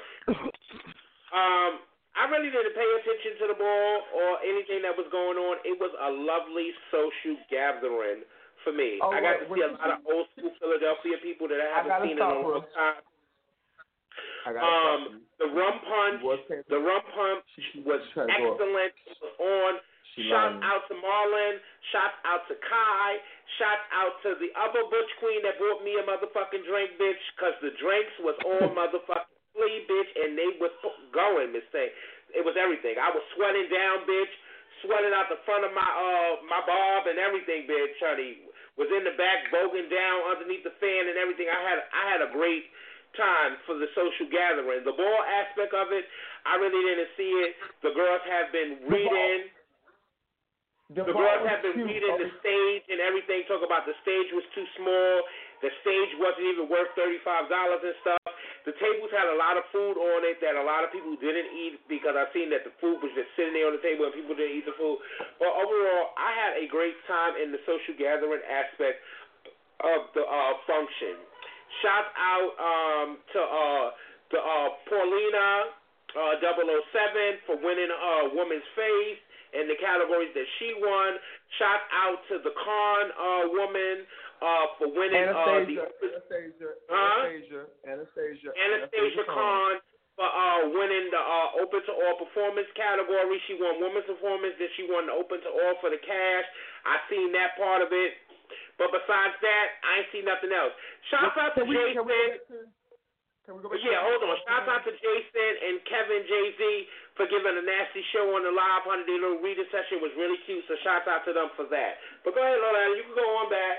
I really didn't pay attention to the ball or anything that was going on. It was a lovely social gathering for me. I got to see a lot of old school Philadelphia people that I haven't seen in a long time. The rum punch was excellent. It was on. Shout out to Marlon. Shout out to Kai. Shout out to the other Butch Queen that brought me a motherfucking drink, bitch, because the drinks was all motherfucking bitch, and they was going, Miss Thing. It was everything. I was sweating down, bitch, sweating out the front of my bob and everything, bitch, honey. Was in the back, voguing down underneath the fan and everything. I had a great time for the social gathering. The ball aspect of it, I really didn't see it. The girls have been reading. The girls have been reading the stage and everything. Talk about the stage was too small. The stage wasn't even worth $35 and stuff. The tables had a lot of food on it that a lot of people didn't eat because I seen that the food was just sitting there on the table and people didn't eat the food. But overall, I had a great time in the social gathering aspect of the function. Shout out to Paulina 007 for winning Woman's Face in the categories that she won. Shout out to the Khan woman for winning Anastasia Khan for winning the Open to All performance category. She won women's performance, then she won the Open to All for the cash. I seen that part of it. But besides that, I ain't seen nothing else. Shout out to Jason. Hold on. Shout out to Jason and Kevin Jay-Z for giving a nasty show on the live. Their little reading session was really cute, so shout out to them for that. But go ahead, Lola, you can go on back.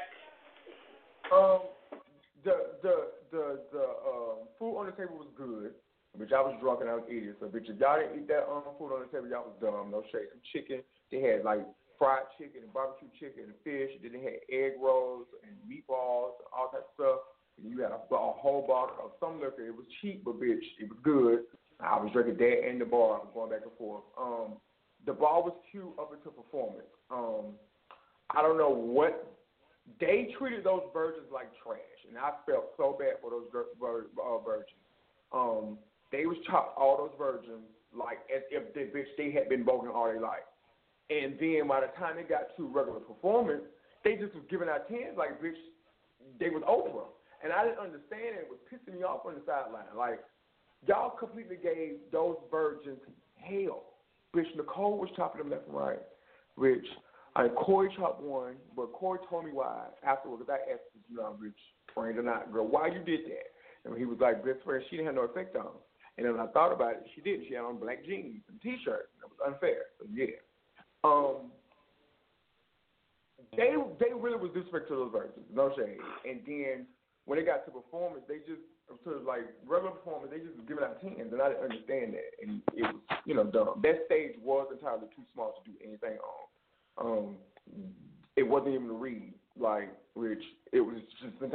The food on the table was good, which I was drunk and I was eating. So, bitch, if y'all didn't eat that food on the table, y'all was dumb. No shade. Some chicken. They had like fried chicken and barbecue chicken and fish. Then they had egg rolls and meatballs and all that stuff. And you had a whole bottle of some liquor. It was cheap, but bitch, it was good. I was drinking that in the bar. I was going back and forth. The bar was cute up until performance. I don't know what. They treated those virgins like trash, and I felt so bad for those virgins. They was chopped all those virgins like as if they had been bogan all their life. And then by the time they got to regular performance, they just was giving out tens like, bitch, they was Oprah. And I didn't understand it. It was pissing me off on the sideline. Like, y'all completely gave those virgins hell. Bitch, Nicole was chopping them left and right. Which, Corey chopped one, but Corey told me why afterwards. I asked him, bitch, friend or not, girl, why you did that? And he was like, best friend, she didn't have no effect on him. And then I thought about it, she didn't. She had on black jeans and T-shirt. That was unfair. So, yeah. They really was disrespectful to those virgins, no shade. And then when they got to performance, they just, to like regular performance, they just was giving out tens, and I didn't understand that. And it was, dumb. That stage was entirely too small to do anything on. It wasn't even a read. Like,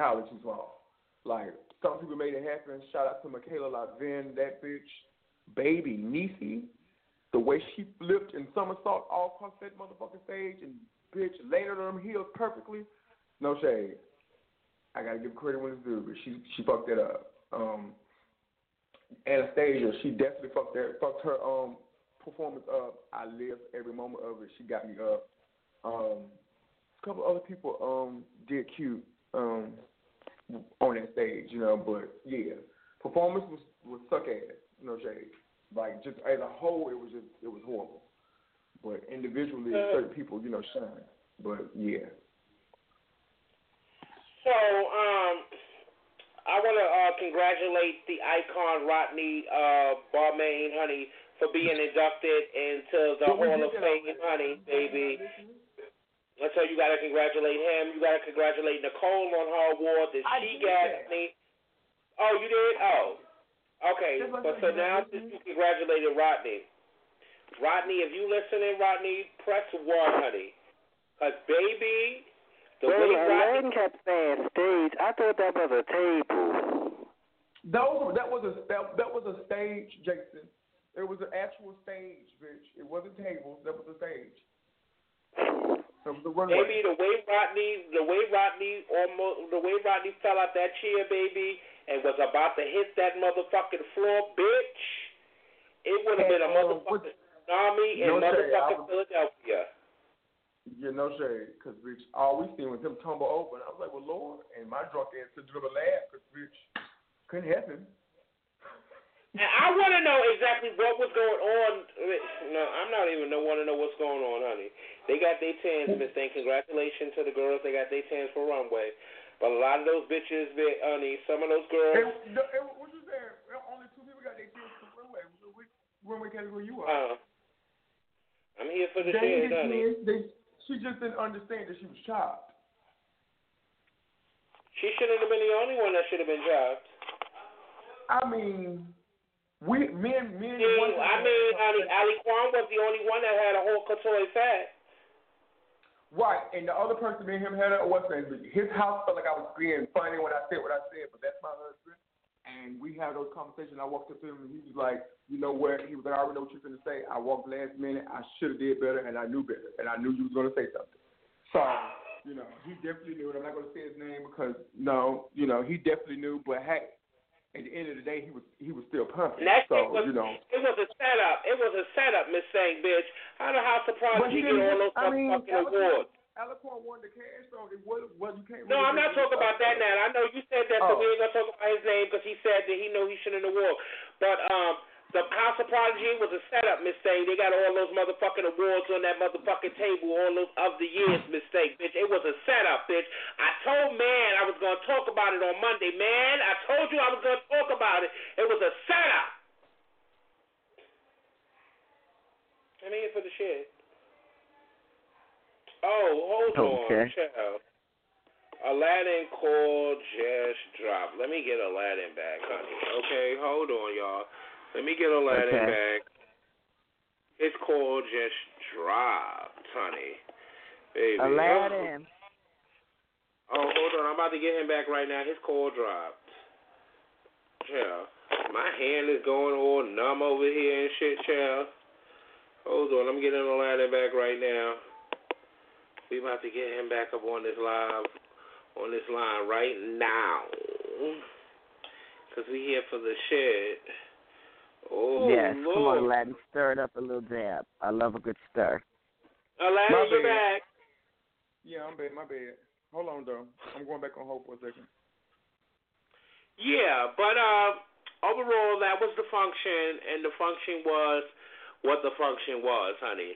entirely too small. Like, some people made it happen. Shout out to Michaela Lavin, that bitch. Baby Niecy, the way she flipped and somersault all across that motherfucking stage and bitch landed on them heels perfectly. No shade. I gotta give credit when it's due, but she fucked that up. Anastasia, she definitely fucked her performance up. I lived every moment of it. She got me up. A couple other people did cute on that stage, you know, but yeah, performance was suck ass, no shade. Like, just as a whole, it was horrible. But individually, certain people, you know, shine. But yeah. So, I want to congratulate the icon Rodney Balmain, honey, for being inducted into the Hall of Fame, honey, baby. And so you got to congratulate him. You got to congratulate Nicole on her award that she got, honey. Oh, you did? Oh. Okay, but so now since you congratulated Rodney, if you listening, Rodney, press 1, honey. Because, baby, the way Rodney kept saying stage, I thought that was a table. That was a stage, Jason. It was an actual stage, bitch. It wasn't tables. That was a stage. That was the runway. Baby, the way Rodney fell out that chair, baby, and was about to hit that motherfucking floor, bitch, it would have been a motherfucking tsunami in motherfucking Philadelphia. Yeah, no shade, because, bitch, all we seen was him tumble over, and I was like, well, Lord, and my drunk ass to do a laugh, because, bitch, couldn't happen. And I want to know exactly what was going on. No, I'm not even want to know what's going on, honey. They got their tans, Miss Thing. Congratulations to the girls. They got their tans for runway. But a lot of those bitches, honey, some of those girls. What you saying? Only 2 people got their tans for runway. Which runway category you are? I'm here for the shit, honey. She just didn't understand that she was chopped. She shouldn't have been the only one that should have been chopped. I mean, honey, Ali Kwan was the only one that had a whole couture fat. Right, and the other person, me and him had his house felt like I was being funny when I said what I said, but that's my husband. And we had those conversations. I walked up to him, and he was like, you know what? He was like, I already know what you're going to say. I walked last minute. I should have did better, and I knew better. And I knew you was going to say something. So, you know, he definitely knew, and I'm not going to say his name because, no, you know, he definitely knew. But, hey, at the end of the day, he was still perfect. So, you know. It was a setup. It was a setup, Miss Sang, bitch. How surprised you get all those fucking awards? Alicorn won the cash, so it was you can't. No, I'm not talking about that now. I know you said that, so we ain't gonna talk about his name because he said that he knew he shouldn't have won. But the House of Prodigy was a setup, Miss Thing. They got all those motherfucking awards on that motherfucking table all those of the years, Miss Thing, bitch. It was a setup, bitch. I told Man I was gonna talk about it on Monday. Man, I told you I was gonna talk about it. It was a setup. I'm here for the shit. Oh, hold on, child. Aladdin call just dropped. Let me get Aladdin back, honey. Okay, hold on, y'all. Let me get Aladdin back. His call just dropped, honey. Baby. Aladdin. Oh, hold on. I'm about to get him back right now. His call dropped. Child. My hand is going all numb over here and shit, child. Hold on. I'm getting Aladdin back right now. We about to get him back up on this line right now. Because we here for the shit. Oh, yes, Lord. Come on, Aladdin. Stir it up a little jab. I love a good stir. Aladdin, you're back. Yeah, I'm bad. My bad. Hold on, though. I'm going back on hold for a second. Yeah, but overall, that was the function, and the function was what the function was, honey.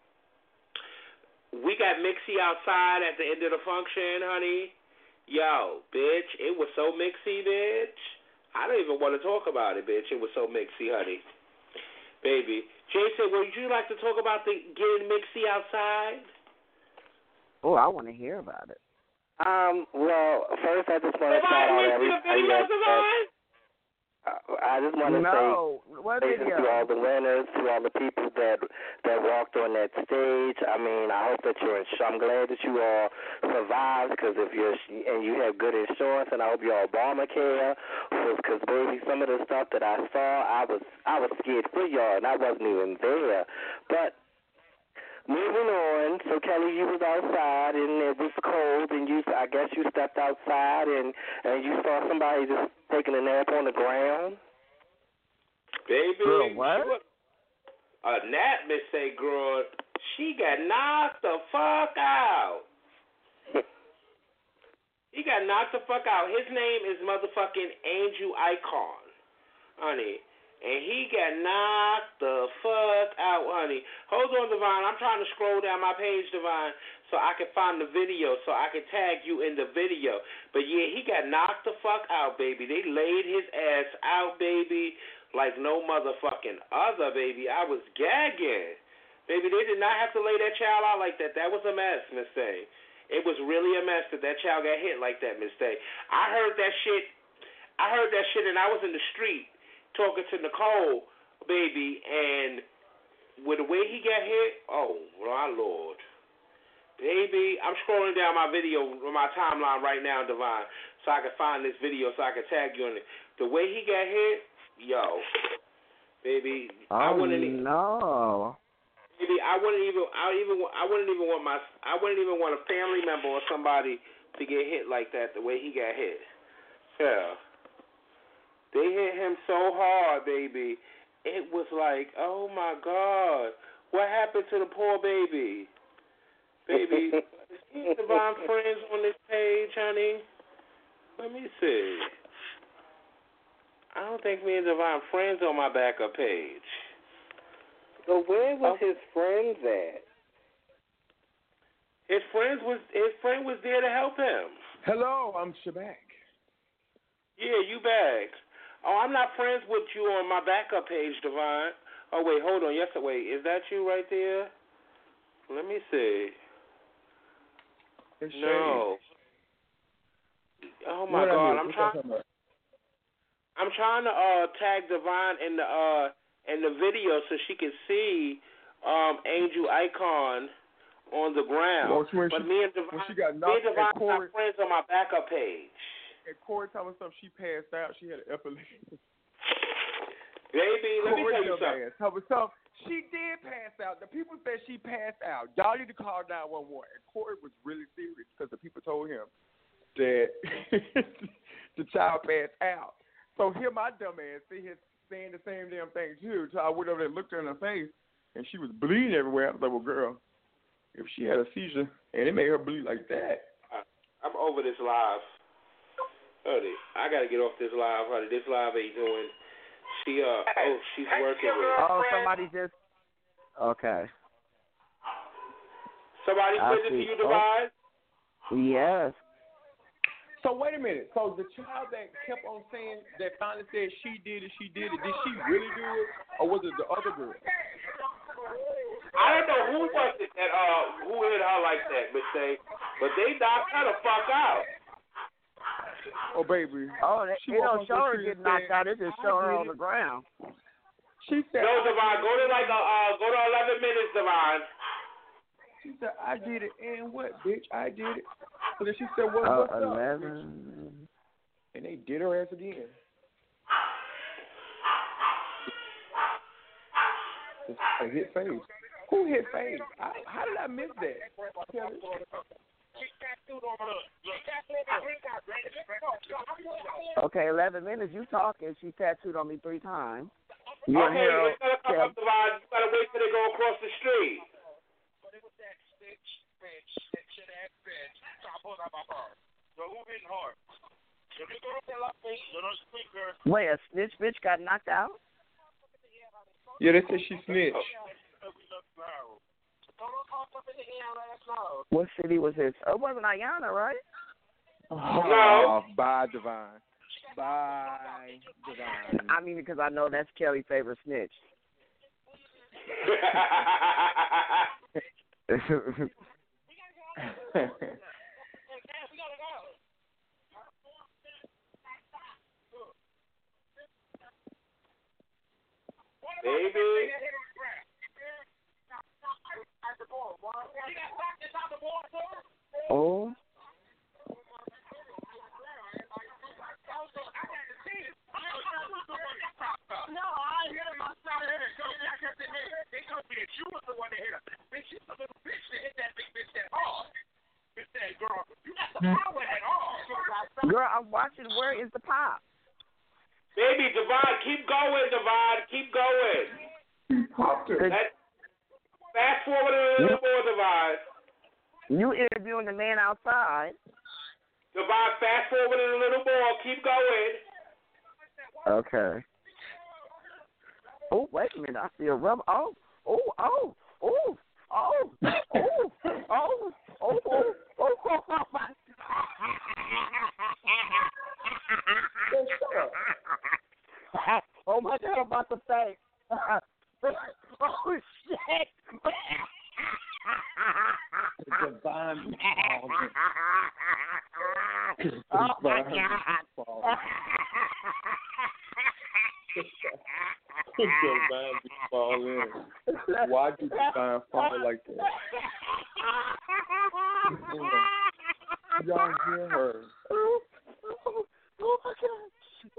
We got Mixie outside at the end of the function, honey. Yo, bitch, it was so mixy, bitch. I don't even want to talk about it, bitch. It was so mixy, honey. Baby. Jason, would you like to talk about getting mixy outside? Oh, I want to hear about it. Well, first I just want to shout out everybody I just want to say to all the winners, to all the people that walked on that stage. I mean, I hope that I'm glad that you all survived because you have good insurance, and I hope you're Obamacare. Because baby, some of the stuff that I saw, I was scared for y'all, and I wasn't even there. But moving on, so Kelly, you was outside and it was cold, and I guess you stepped outside and you saw somebody just taking a nap on the ground. Baby, girl, what? A nap, Miss Say girl, she got knocked the fuck out. He got knocked the fuck out. His name is motherfucking Angel Icon, honey. And he got knocked the fuck out, honey. Hold on, Divine. I'm trying to scroll down my page, Divine, so I can find the video, so I can tag you in the video. But, yeah, he got knocked the fuck out, baby. They laid his ass out, baby, like no motherfucking other, baby. I was gagging. Baby, they did not have to lay that child out like that. That was a mess, Miss Day. It was really a mess that child got hit like that, Miss Day. I heard that shit, and I was in the street talking to Nicole, baby, and with the way he got hit, oh, my Lord. Baby, I'm scrolling down my video, my timeline right now, Divine, so I can find this video so I can tag you in it. The way he got hit, yo, baby, I wouldn't even want a family member or somebody to get hit like that, the way he got hit. Yeah. They hit him so hard, baby. It was like, oh, my God. What happened to the poor baby? Baby, is he Divine Friends on this page, honey? Let me see. I don't think me and Divine Friends on my backup page. So where was his friends at? His friend was there to help him. Hello, I'm Shabak. Yeah, you back. Oh, I'm not friends with you on my backup page, Divine. Oh, wait, hold on. Yes, wait. Is that you right there? Let me see. It's no. Oh, my God. I'm trying to tag Divine in the video so she can see Angel Icon on the ground. Well, but me and Divine are not friends on my backup page. And Corey told me something. She passed out. She had an epilepsy. Baby, let me tell you something. So she did pass out. The people said she passed out. Y'all need to call 911. And Corey was really serious because the people told him that the child passed out. So here my dumb ass sit here saying the same damn thing too. So I went over there and looked her in her face, and she was bleeding everywhere. I was like, well, girl, if she had a seizure and it made her bleed like that. I'm over this live. Honey, I gotta get off this live, honey. This live ain't doing. She's working with. Oh, somebody just. Okay. Somebody sent it to you, Divine? Yes. So wait a minute. So the child that kept on saying that finally said she did it, did she really do it, or was it the other girl? I don't know who was it that who hit her like that, Miss Say, but they knocked her the fuck out. Oh, baby. Oh, they don't show her get knocked out. They just show her on the ground. She said, no, Divine, go to 11 minutes, Divine. She said, I did it, and what, bitch? I did it. So then she said, what's up, 11. Bitch? And they did her ass again. Just hit face. Who hit face? How did I miss that? Okay, 11 minutes. You talking. She tattooed on me 3 times. You okay, you gotta come up, Divine. You gotta wait till they go across the street. Wait, a snitch bitch got knocked out? Yeah, they said she snitched. What city was this? It wasn't Ayanna, right? No. Bye, Divine. Bye, Divine. I mean, because I know that's Kelly's favorite snitch. Baby. Oh. No, I hit him. I started hitting him. They told me that you was the one that hit him. Bitch, you the little bitch that hit that big bitch that hard. Bitch, that girl, you got the power at all. Girl, I'm watching. Where is the pop? Baby, Devon, keep going, Devon. Keep going. He popped it. Fast forward a little more, Devon. You interviewing the man outside. Devon, fast forward a little more. Keep going. Okay. Oh, wait a minute. I see a rubber. Oh. Oh my God, I'm about to say. Oh shit. Divine Oh my God. Divine fall in. Why did Divine fall like that? Y'all hear her. Oh my God.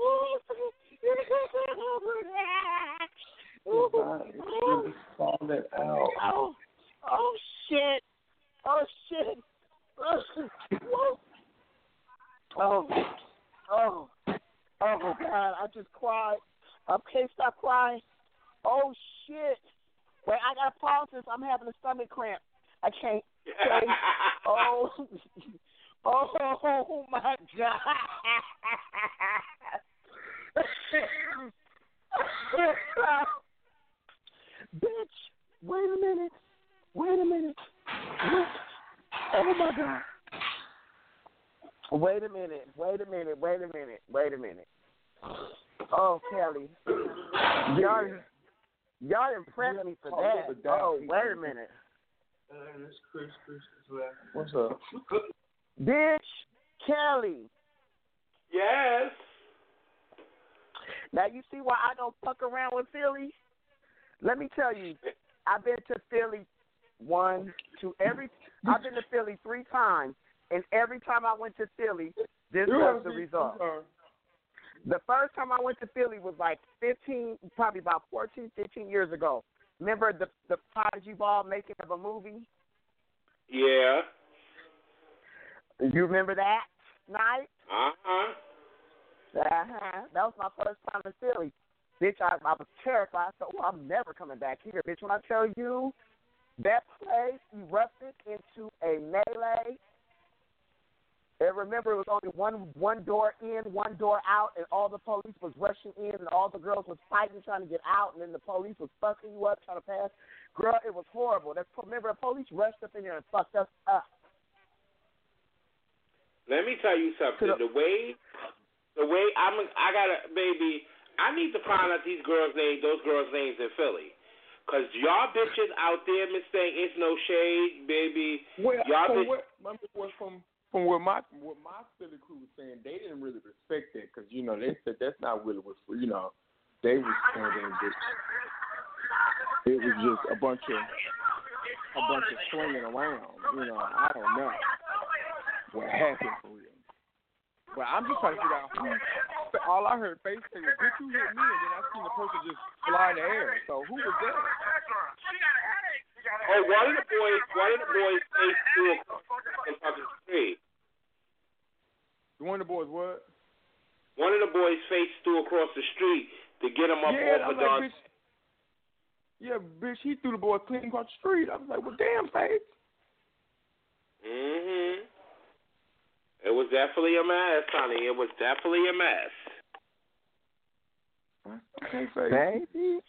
Divine is really falling out. Oh shit. Oh shit. Oh God, I just cried. I can't stop crying. Oh shit. Wait, I gotta pause this. I'm having a stomach cramp. I can't. Oh my God. Bitch, wait a minute. What? Oh my God. Wait a minute. Oh, Kelly. Y'all impressed me for that. Oh, wait a minute. This Chris what's up? Bitch, Kelly. Yes. Now you see why I don't fuck around with Philly? Let me tell you, I've been to Philly I've been to Philly 3 times, and every time I went to Philly, this was the result. The first time I went to Philly was like 14, 15 years ago. Remember the Prodigy Ball making of a movie? Yeah. You remember that night? Uh-huh. That was my first time in Philly. Bitch, I was terrified. So I'm never coming back here. Bitch, when I tell you that place erupted into a melee. And remember, it was only one door in, one door out, and all the police was rushing in, and all the girls was fighting, trying to get out, and then the police was fucking you up, trying to pass. Girl, it was horrible. Remember, the police rushed up in there and fucked us up. Let me tell you something. The way I gotta, baby, I need to find out those girls' names in Philly. Because y'all bitches out there, Miss Thing, it's no shade, baby. Well, Y'all from what my Philly crew was saying, they didn't really respect that because they said that's not really what they was saying it was just a bunch of swinging around. I don't know what happened for real. But I'm just trying to figure out who. All I heard Faith say was, "Bitch, you hit me," and then I seen the person just fly in the air. So who was that? Oh, one of the boys faced through in fucking street. One of the boys what? One of the boys faced through across the street to get him up off the dog. Yeah, bitch, he threw the boy clean across the street. I was like, well, damn, Faith. Mm-hmm. It was definitely a mess, honey. It was definitely a mess. Okay, Faith. Baby.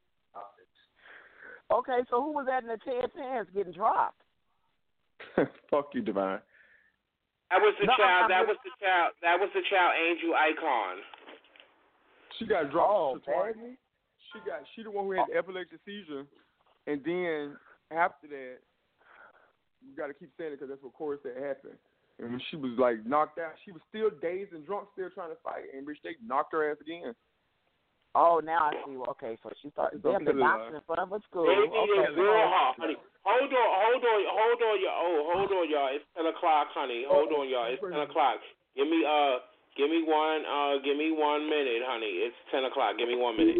Okay, so who was that in the tan pants getting dropped? Fuck you, Divine. That was the child. That was the child. Angel Icon. She got dropped twice. Baby. She the one who had the epileptic seizure, and then after that, you got to keep saying it because that's what Corey said happened. And when she was like knocked out, she was still dazed and drunk, still trying to fight, and bitch, they knocked her ass again. Oh, now I see. Okay, so she started damn the boxing in front of her school. Baby Okay, is real hard, honey. Hold on, y'all. It's 10 o'clock, honey. Hold on, y'all. It's 10 o'clock. Give me 1 minute, honey. It's 10 o'clock. Give me 1 minute.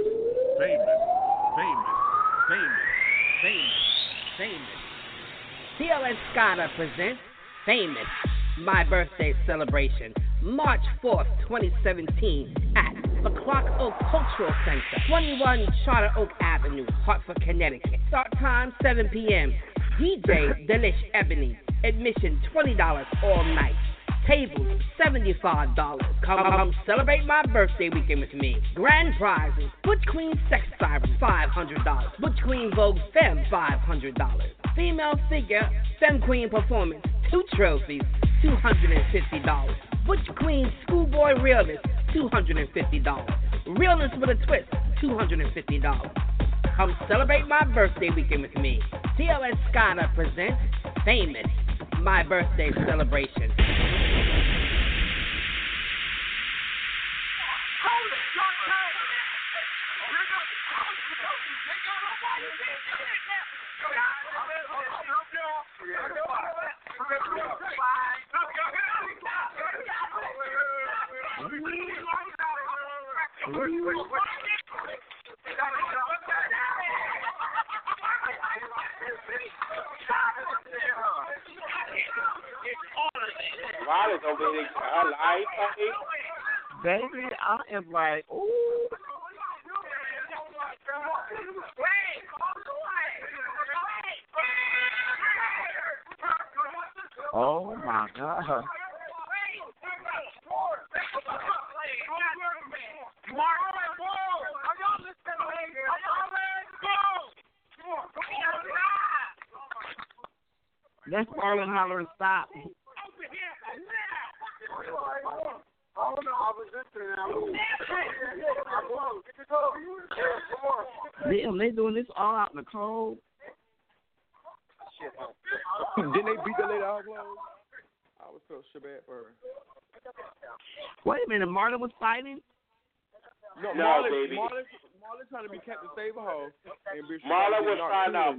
Famous. TLS Scotta presents Famous, my birthday celebration, March 4th, 2017, at the Clock Oak Cultural Center, 21 Charter Oak Avenue, Hartford, Connecticut. Start time 7 p.m. DJ Delish Ebony. Admission $20 all night. Tables $75. Come celebrate my birthday weekend with me. Grand prizes: Butch Queen Sex Siren $500. Butch Queen Vogue Femme $500. Female figure Femme Queen Performance 2 trophies $250. Butch Queen Schoolboy Realness $250. Realness with a twist $250. Come celebrate my birthday weekend with me. TLS Scotta presents Famous, my birthday celebration. Riley's over here her life, honey. Baby, I am like, ooh. Oh my God. That's Marlon hollering stop. Oh no, I was listening. Damn, they doing this all out in the cold. Didn't they beat that lady out clothes? I was so bad for her. Wait a minute, Marlon was fighting? No, baby. Marlon trying to be Captain Save a Hoe. Marlon was trying to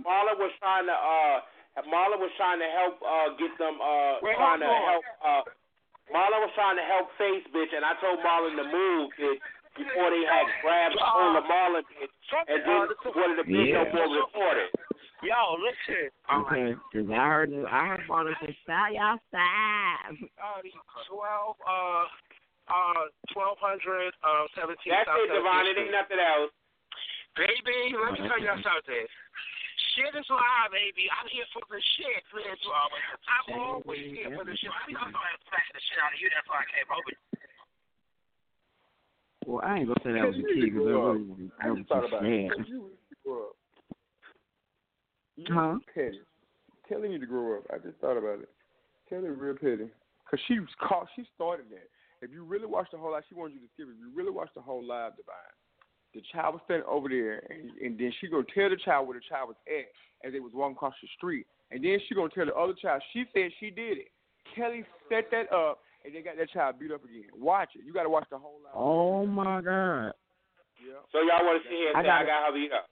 help get them Marlon was trying to help Face, bitch, and I told Marlon to move, bitch, before they had grabbed hold of Marlon, bitch, and then wanted to be no more reported. Yo, listen. Okay, because I heard Marlon say, style y'all style. 1200, 17. That's it, Devon. It ain't nothing else. Baby, let me tell you something. Shit is live, baby. I'm here for the shit, man. I'm always here for the shit. I'm going to smack the shit out of you. That's why I came over. Well, I ain't going to say that was a key because I was just mad. Huh? Kelly need to grow up. I just thought about it. Kelly real petty. Because she started that. If you really watch the whole live, she wanted you to skip it. If you really watch the whole live, Divine, the child was standing over there, and then she gonna tell the child where the child was at as they was walking across the street, and then she gonna tell the other child she said she did it. Kelly set that up, and they got that child beat up again. Watch it. You gotta watch the whole live. Oh my God. Yeah. So y'all want to see her say, I got her beat up.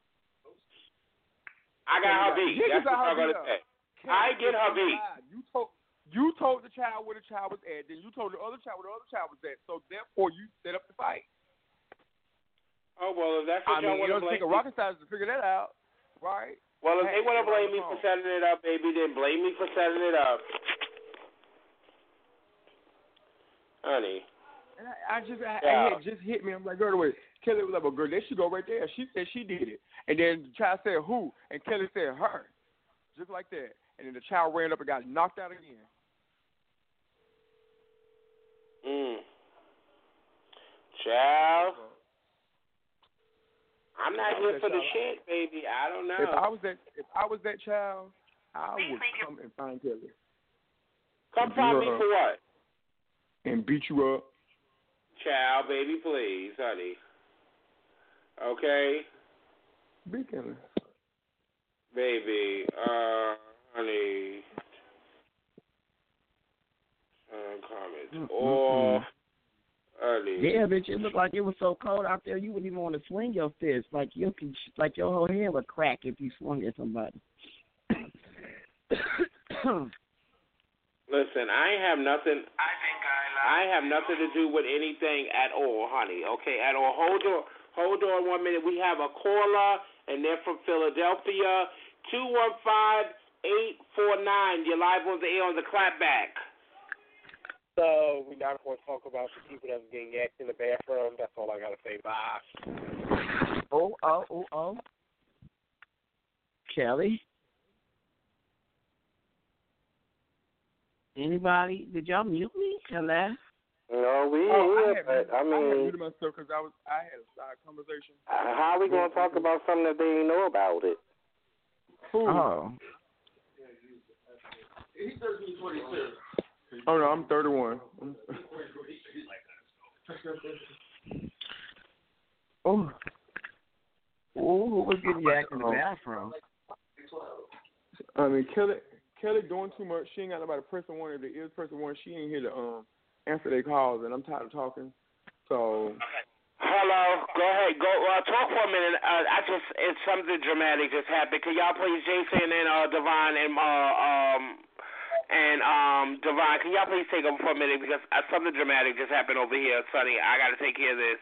I got her beat. That's what I'm gonna say. I get her beat. You told the child where the child was at, then you told the other child where the other child was at. So therefore, you set up the fight. Oh well, if that's what y'all want to blame. It doesn't take a rocket scientist to figure that out, right? Well, if they want to blame me for setting it up, baby, then blame me for setting it up, honey. And it just hit me. I'm like, girl, wait. Kelly was like, well, girl, there she go right there. She said she did it, and then the child said who, and Kelly said her, just like that. And then the child ran up and got knocked out again. Child, I'm not here for the shit, baby. I don't know. If I was that child, I would come and find Kelly. Come find me for what? And beat you up. Child, baby, please, honey. Okay? Be Kelly. Baby, honey. Comments off. early. Yeah, bitch, it looked like it was so cold out there you wouldn't even want to swing your fist. Like your whole hand would crack if you swung at somebody. Listen, I have nothing to do with anything at all, honey. Okay, at all. Hold on 1 minute. We have a caller, and they're from Philadelphia. 215-849. You're live on the air on the clapback. So we now going to talk about the people that's getting yacked in the bathroom. That's all I got to say. Bye. Oh. Kelly? Anybody? Did y'all mute me? Hello? No, we but I mean, I muted myself because I had a side conversation. How are we going to talk about something that they didn't know about it? Oh. He's 13, 22. Oh, no, I'm 31. Oh. Who was getting yacked in the bathroom? I mean, Kelly doing too much. She ain't got nobody pressing one. If there is pressing one, she ain't here to answer their calls, and I'm tired of talking. So. Hello. Go ahead. Talk for a minute. It's something dramatic just happened. Can y'all please, Jason and Devon and Devon, can y'all please take over for a minute because something dramatic just happened over here, Sonny. I got to take care of this.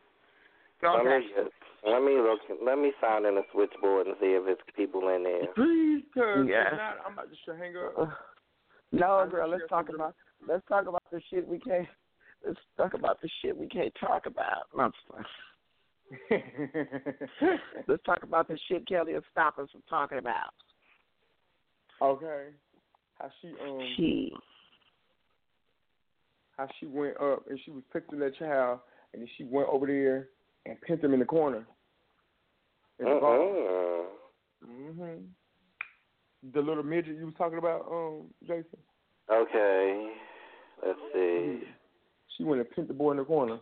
Let me look. Let me sign in the switchboard and see if it's people in there. Please, cause I'm about to hang up. No, girl. Let's talk about the shit we can't. Let's talk about the shit we can't talk about. No, I'm just Let's talk about the shit Kelly will stop us from talking about. Okay. How she went up and she was picking that child and then she went over there and pinned him in the corner. The little midget you was talking about, Jason. Okay. Let's see. She went and pinned the boy in the corner.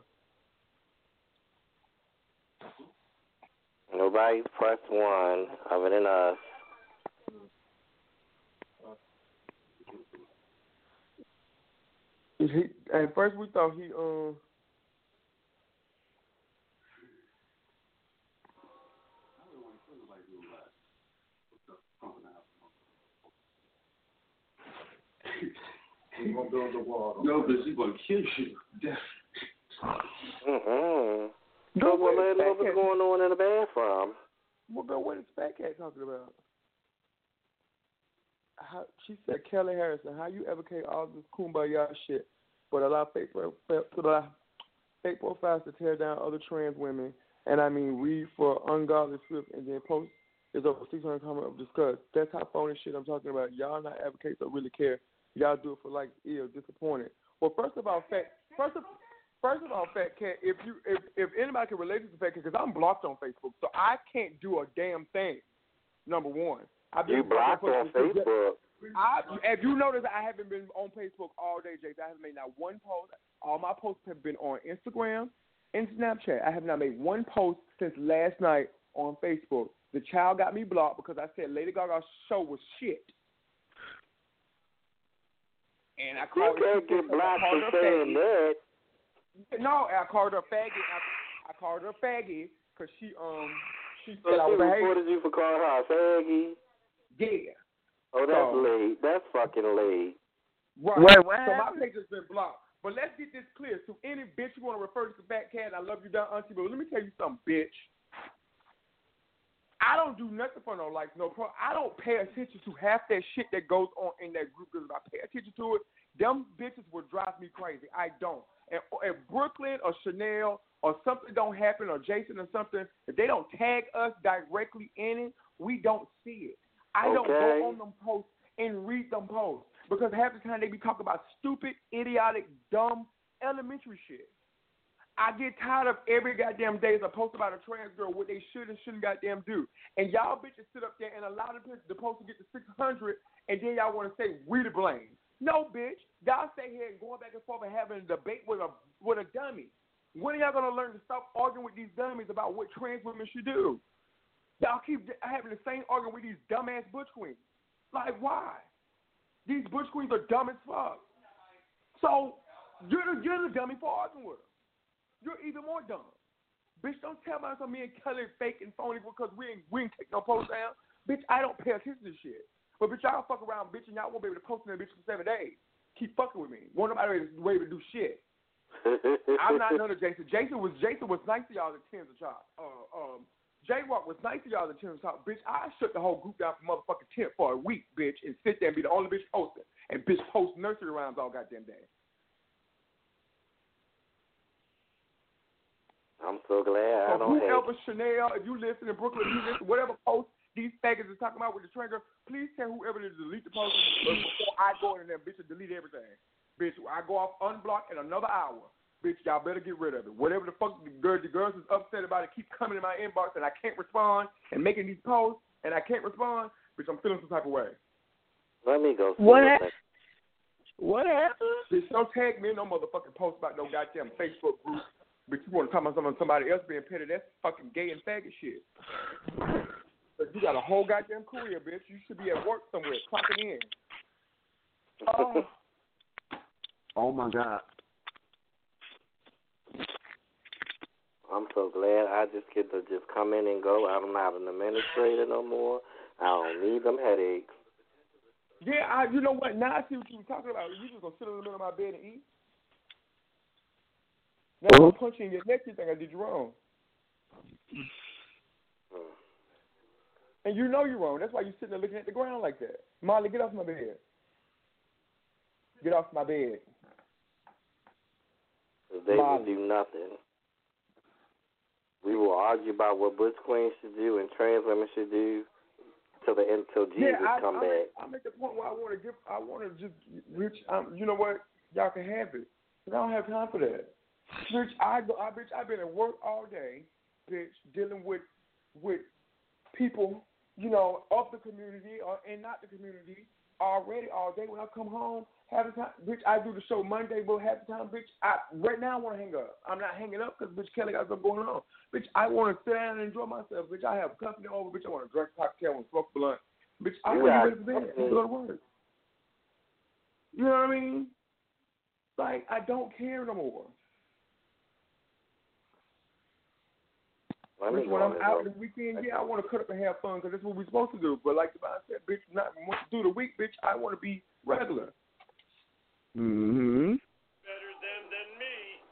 Nobody pressed one other than us. At first we thought he She's gonna build the wall. No, but she's gonna kill you. So what was going on in the bathroom? Well, girl, what is Fat Cat talking about? She said, Kelly Harrison, how you advocate all this kumbaya shit, but allow fake profiles to tear down other trans women, and I mean read for ungodly script and then post is over 600 comments of disgust. That's how phony shit I'm talking about. Y'all not advocates that really care. Y'all do it for like disappointed. Well, first of all, Fat Cat, if anybody can relate to Fat Cat, because I'm blocked on Facebook, so I can't do a damn thing. Number one, you blocked on Facebook. If you notice, I haven't been on Facebook all day, Jason. I haven't made not one post. All my posts have been on Instagram and Snapchat. I have not made one post since last night on Facebook. The child got me blocked because I said Lady Gaga's show was shit. And I called her. You can't get blocked for saying that. No, I called her a faggot. I called her a faggot because she said I was a hater. She reported you for calling her a faggot? Yeah. Oh, that's late. That's fucking late. Right. Wait, what? So my page has been blocked. But let's get this clear. To any bitch you want to refer to the Fat Cat, I love you down, auntie, but let me tell you something, bitch. I don't do nothing for no likes, no pro. I don't pay attention to half that shit that goes on in that group because if I pay attention to it, them bitches will drive me crazy. I don't. And if Brooklyn or Chanel or something don't happen or Jason or something, if they don't tag us directly in it, we don't see it. I don't go on them posts and read them posts because half the time they be talking about stupid, idiotic, dumb, elementary shit. I get tired of every goddamn day as a post about a trans girl what they should and shouldn't goddamn do. And y'all bitches sit up there and allow the post to get to 600 and then y'all want to say we to blame. No, bitch. Y'all stay here and going back and forth and having a debate with a dummy. When are y'all going to learn to stop arguing with these dummies about what trans women should do? Y'all keep having the same argument with these dumbass butch queens. Like, why? These butch queens are dumb as fuck. So, you're the dummy for arguing with them. you're even more dumb. Bitch, don't tell me me and Kelly fake and phony because we ain't take no post down. Bitch, I don't pay attention to shit. But bitch, y'all fuck around, bitch, and y'all won't be able to post on that bitch for 7 days. Keep fucking with me. Won't nobody be able to do shit. I'm not none of Jason. Jason was nice to y'all at Tens of Chop. J-Walk was nice to y'all at Tens of Chop. Bitch, I shut the whole group down for motherfucking 10 for a week, bitch, and sit there and be the only bitch posting. And bitch post nursery rhymes all goddamn day. I'm so glad I don't whoever Chanel, if you listen in Brooklyn, if you listen, whatever post these faggots is talking about with the trigger, please tell whoever to delete the post before I go in there, bitch, and delete everything. Bitch, I go off unblock in another hour. Bitch, y'all better get rid of it. Whatever the fuck the girls is upset about it, keep coming in my inbox and I can't respond and making these posts and I can't respond, bitch, I'm feeling some type of way. Let me go. What happened? Bitch, don't tag me in no motherfucking post about no goddamn Facebook group. But you want to talk about somebody else being petty? That's fucking gay and faggot shit. But you got a whole goddamn career, bitch. You should be at work somewhere, clocking in. Oh my God. I'm so glad I just get to just come in and go. I'm not an administrator no more. I don't need them headaches. Yeah, you know what? Now I see what you were talking about. You just gonna sit in the middle of my bed and eat? Now I'm punching in your neck. You think I did you wrong? And you know you're wrong. That's why you're sitting there looking at the ground like that. Molly, get off my bed. Get off my bed. They will do nothing. We will argue about what Butch Queen should do and trans women should do until Jesus come back. I'm at the point where I want to just reach. You know what? Y'all can have it. But I don't have time for that. Bitch, I've been at work all day, bitch, dealing with people, you know, of the community and not the community already all day. When I come home, half the time, bitch, I do the show Monday, but half the time, bitch, right now I want to hang up. I'm not hanging up because, bitch, Kelly got something going on. Bitch, I want to sit down and enjoy myself. Bitch, I have company over. Bitch, I want to drink a cocktail and smoke blunt. Bitch, I want to get to bed and go to work. You know what I mean? Like, I don't care no more. Bitch, when I'm out this weekend, I want to cut up and have fun because that's what we're supposed to do. But like the I said, bitch, not want to do the week, bitch. I want to be regular. Mm-hmm. Better them than me.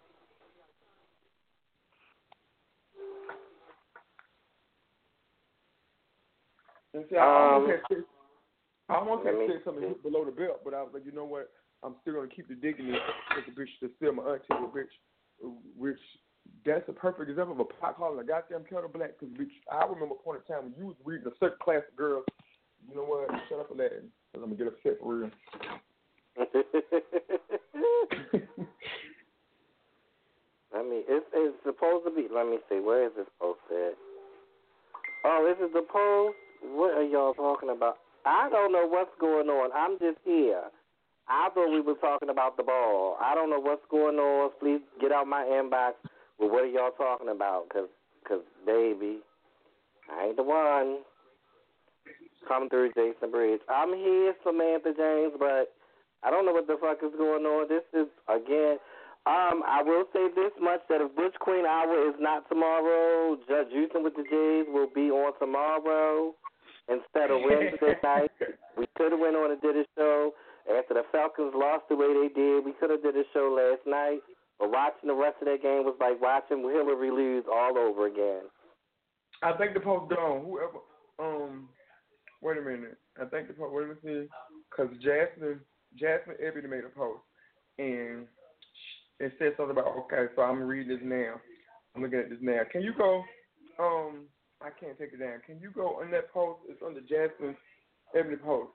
And see, I almost had said something below the belt, but I was like, you know what? I'm still gonna keep the dignity of the bitch that's still my auntie, bitch, which. That's a perfect example of a pot calling a goddamn kettle black. Because, bitch, I remember a point in time when you was reading a certain class of girls. You know what? Shut up for that. Because I'm going to get upset for real. I mean, it's supposed to be. Let me see. Where is this post at? Oh, is it the post? What are y'all talking about? I don't know what's going on. I'm just here. I thought we were talking about the ball. I don't know what's going on. Please get out my inbox. Well, what are y'all talking about? Cause baby, I ain't the one. Come through, Jason Bridge. I'm here, Samantha James, but I don't know what the fuck is going on. This is, again, I will say this much, that if Butch Queen Hour is not tomorrow, Judge Houston with the Jays will be on tomorrow instead of Wednesday night. We could have went on and did a show. After the Falcons lost the way they did, we could have did a show last night. But watching the rest of that game was like watching Hillary lose all over again. I think the post gone. Whoever, wait a minute. I think the post, wait a minute, because Jasmine Ebony made a post, and it said something about, okay, so I'm reading this now. I'm looking at this now. Can you go, I can't take it down. Can you go on that post? It's on the Jasmine Ebony post,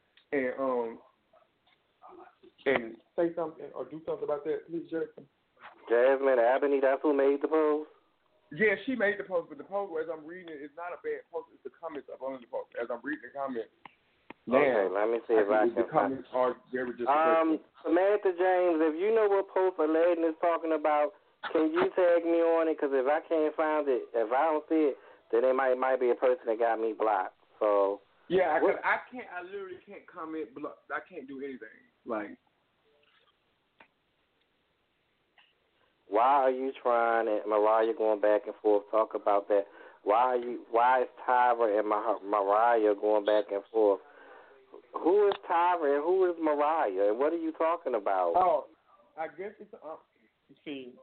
and say something or do something about that, please, Jackson. Jasmine Ebony, that's who made the post? Yeah, she made the post, but the post, as I'm reading it, it's not a bad post. It's the comments up on the post. As I'm reading the comments. Okay, let me see if I can. The comments are very just. Samantha James, if you know what post Aladdin is talking about, can you tag me on it? Because if I can't find it, if I don't see it, then it might be a person that got me blocked. So. Yeah, because I literally can't comment. I can't do anything. Like. Why are you trying, and Mariah going back and forth, talk about that? Why is Tyra and Mariah going back and forth? Who is Tyra and who is Mariah, and what are you talking about? Oh, I guess it's, see,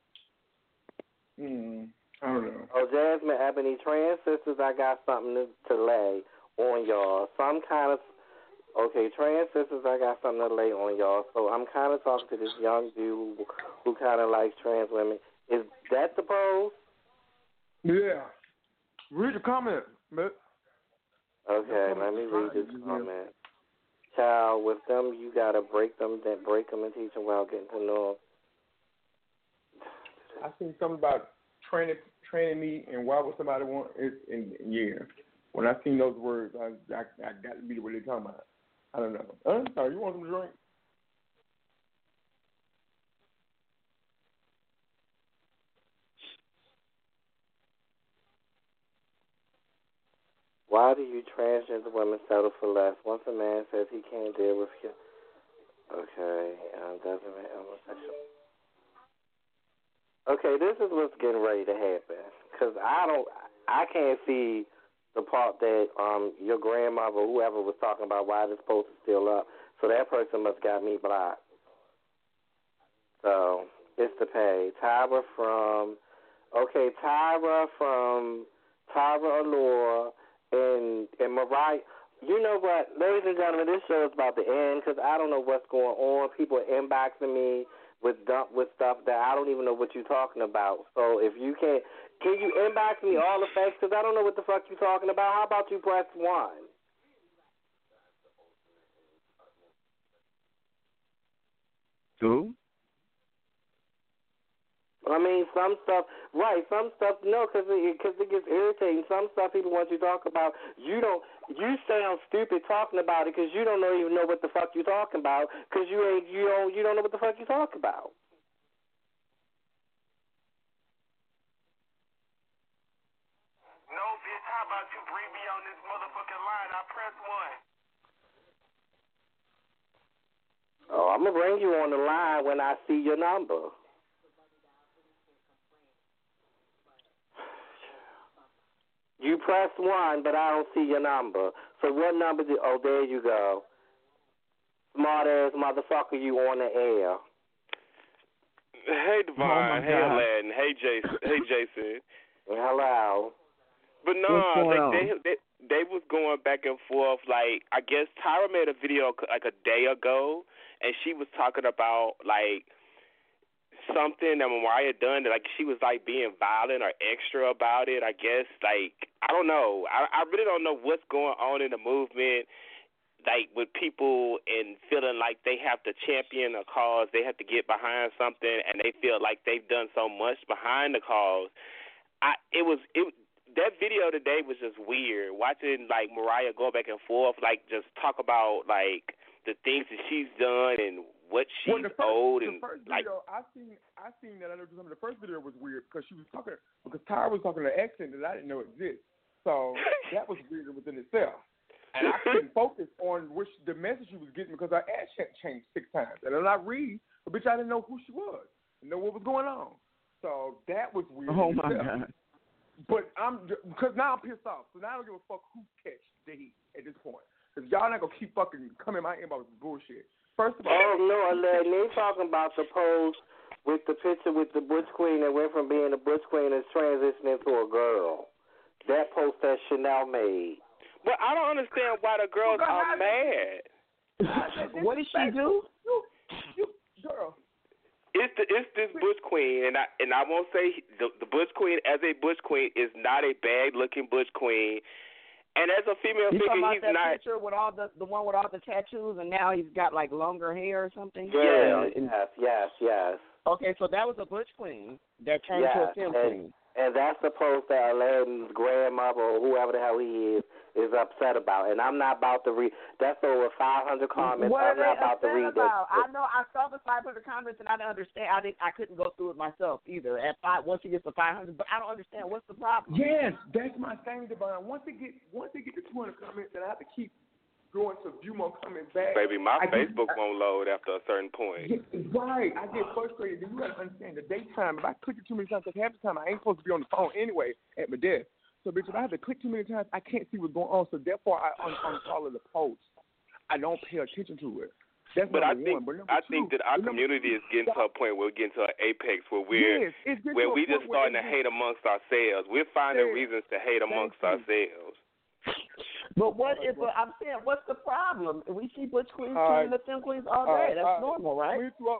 I don't know. Oh, Jasmine Ebony, trans sisters, I got something to lay on y'all. Trans sisters, I got something to lay on y'all. So I'm kind of talking to this young dude who kind of likes trans women. Is that the pose? Yeah. Read the comment, but. Okay, let me read this comment. Child, with them, you got to break them and teach them while getting to know them. I seen something about training me and why would somebody want it, and yeah. When I seen those words, I got to be what they're talking about. I don't know. Sorry, you want some drink? Why do you transgender women settle for less? Once a man says he can't deal with you. Okay, doesn't make homosexual. Okay, this is what's getting ready to happen. Because I can't see the part that your grandmother or whoever was talking about why this post is still up. So that person must got me blocked. So it's the page. Tyra Allure and Mariah. You know what, ladies and gentlemen, this show is about to end because I don't know what's going on. People are inboxing me with stuff that I don't even know what you're talking about. So if you can you inbox me all the facts because I don't know what the fuck you're talking about. How about you press 1? Who? I mean, some stuff, no, because it gets irritating. Some stuff people want you to talk about, you sound stupid talking about it because you don't even know what the fuck you're talking about because you don't know what the fuck you're talking about. No, bitch, how about you bring me on this motherfucking line? I press 1. Oh, I'm going to bring you on the line when I see your number. You press 1, but I don't see your number. So what number there you go. Smart ass motherfucker, you on the air. Hey, Devon. Hey, Aladdin. Hey, Jason. Hello. But no, they was going back and forth. Like, I guess Tyra made a video like a day ago, and she was talking about, like, something that Mariah done, that, like, she was, like, being violent or extra about it, I guess. Like, I don't know. I really don't know what's going on in the movement, like, with people and feeling like they have to champion a cause, they have to get behind something, and they feel like they've done so much behind the cause. That video today was just weird. Watching, like, Mariah go back and forth, like, just talk about, like, the things that she's done and what she's owed. The first video, I seen that. I know some of the first video was weird because Tyra was talking an accent that I didn't know existed. So that was weird within itself. And I couldn't focus on the message she was getting because her accent changed 6 times. And then I read, but bitch, I didn't know who she was, didn't know what was going on. So that was weird. Oh my God. But because now I'm pissed off. So now I don't give a fuck who catch the heat at this point. Because y'all not going to keep fucking coming in my inbox with bullshit. First of all. Oh, no, they talking about the pose with the picture with the Butch Queen that went from being a Butch Queen and transitioning into a girl. That post that Chanel made. But I don't understand why the girls are mad. What did she do? You girl. It's this Butch Queen, and I won't say the Butch Queen as a Butch Queen is not a bad looking Butch Queen. And as a female figure, he's that not. Picture with all the one with all the tattoos, and now he's got like longer hair or something. Yeah, yes. Okay, so that was a Butch Queen that turned into a femme queen. And that's the post that Aladdin's grandmother or whoever the hell he is upset about. And I'm not about to read. That's over 500 comments. What I'm not about to read this. I know. I saw the 500 comments, and I didn't understand. I couldn't go through it myself either. Once it gets to 500, but I don't understand what's the problem. Yes, that's my thing, Devon. Once they get to 200 comments, then I have to keep going to view more coming back. Baby, my Facebook won't load after a certain point. Right. I get frustrated. You got to understand the daytime. If I click it too many times, because half the time I ain't supposed to be on the phone anyway at my desk. So, bitch, if I have to click too many times, I can't see what's going on. So, therefore, I unfollow the post. I don't pay attention to it. That's but I think one. But I think that our community is getting to a point where we're getting to an apex where we just starting to hate amongst ourselves. We're finding reasons to hate amongst ourselves. But what if I'm saying? What's the problem? We see butch queens killing the femme queens all day. That's normal, right?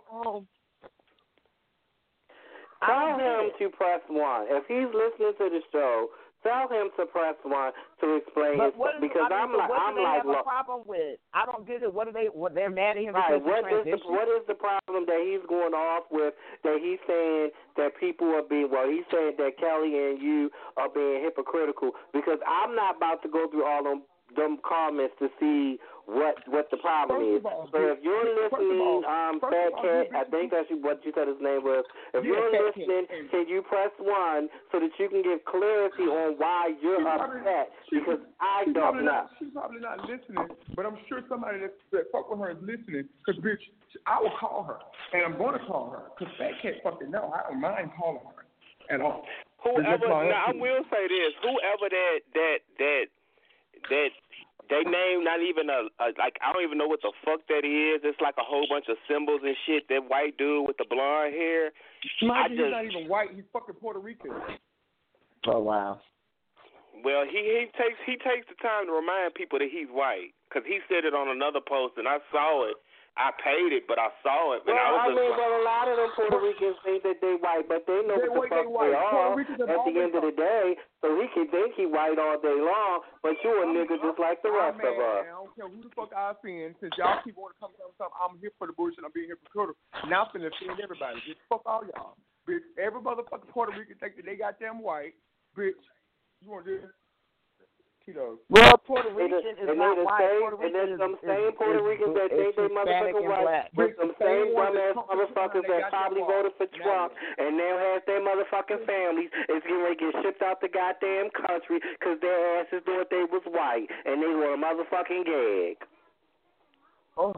Tell him to press 1. If he's listening to the show, tell him to press 1 to explain his because I'm like, have a problem with? I don't get it. What they're mad at him right. because what is the problem that he's going off with? That he's saying that people are being he's saying that Kelly and you are being hypocritical because I'm not about to go through all them comments to see what the problem is. So if you're listening, Fat Cat, I think that's what you said his name was. If you're listening, can you press 1 so that you can give clarity on why you're upset? Because I don't know. She's probably not listening, but I'm sure somebody that fuck with her is listening. Because, bitch, I will call her, and I'm going to call her. Because Fat Cat fucking know. I don't mind calling her at all. Now, I will say this. Whoever that they name not even like I don't even know what the fuck that is. It's like a whole bunch of symbols and shit. That white dude with the blonde hair. He's not even white. He's fucking Puerto Rican. Oh wow. Well, he takes the time to remind people that he's white because he said it on another post and I saw it. I paid it, but I saw it. But a lot of them Puerto Ricans think that they white, but they know what the fuck they are at the end of the day. So he can think he white all day long, but you a nigga just like the rest of us. I don't care who the fuck I offend. Since y'all keep wanting to come, I'm here for the bullshit. I'm being hypocritical. Now I'm finna offend everybody. Just fuck all y'all. Bitch, every motherfucking Puerto Rican think that they goddamn white. Bitch, you want to do this? Well, Puerto Rican is not white. And there's some same Puerto Ricans that think they motherfucking white, but some same dumbass motherfuckers that probably voted for Trump and now has their motherfucking families is getting ready to get shipped out the goddamn country because their asses thought they was white and they were a motherfucking gag. Oh.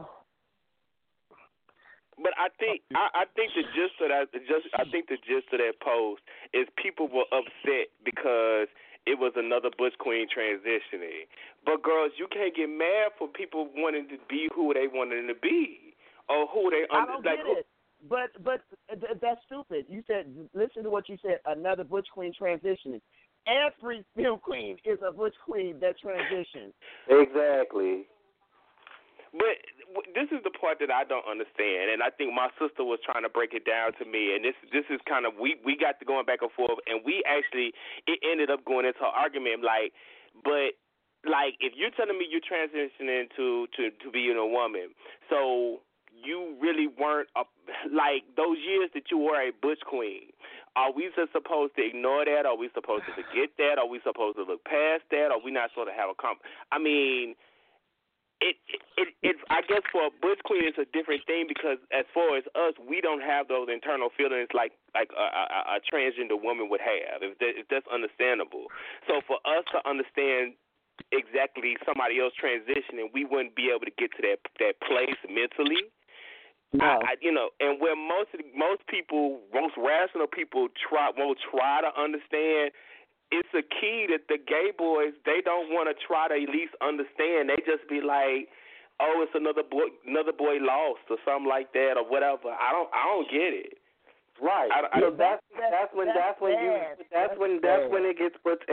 But I think the gist of that post is people were upset because it was another butch queen transitioning. But girls, you can't get mad for people wanting to be who they wanted to be or who they I don't get it. But that's stupid. You said, listen to what you said. Another butch queen transitioning. Every film queen is a butch queen that transitions. Exactly. But this is the part that I don't understand, and I think my sister was trying to break it down to me, and this is kind of, we got to going back and forth, and it ended up going into an argument, but if you're telling me you're transitioning to being a woman, so you really weren't, those years that you were a butch queen, are we just supposed to ignore that? Are we supposed to forget that? Are we supposed to look past that? Are we not supposed to have It I guess for a butch queen it's a different thing because as far as us, we don't have those internal feelings like a transgender woman would have. If that's understandable. So for us to understand exactly somebody else transitioning, we wouldn't be able to get to that place mentally. No. And where most rational people won't try to understand. It's a key that the gay boys, they don't want to try to at least understand. They just be like, oh, it's another boy lost or something like that or whatever. I don't get it. Right. That's when it gets put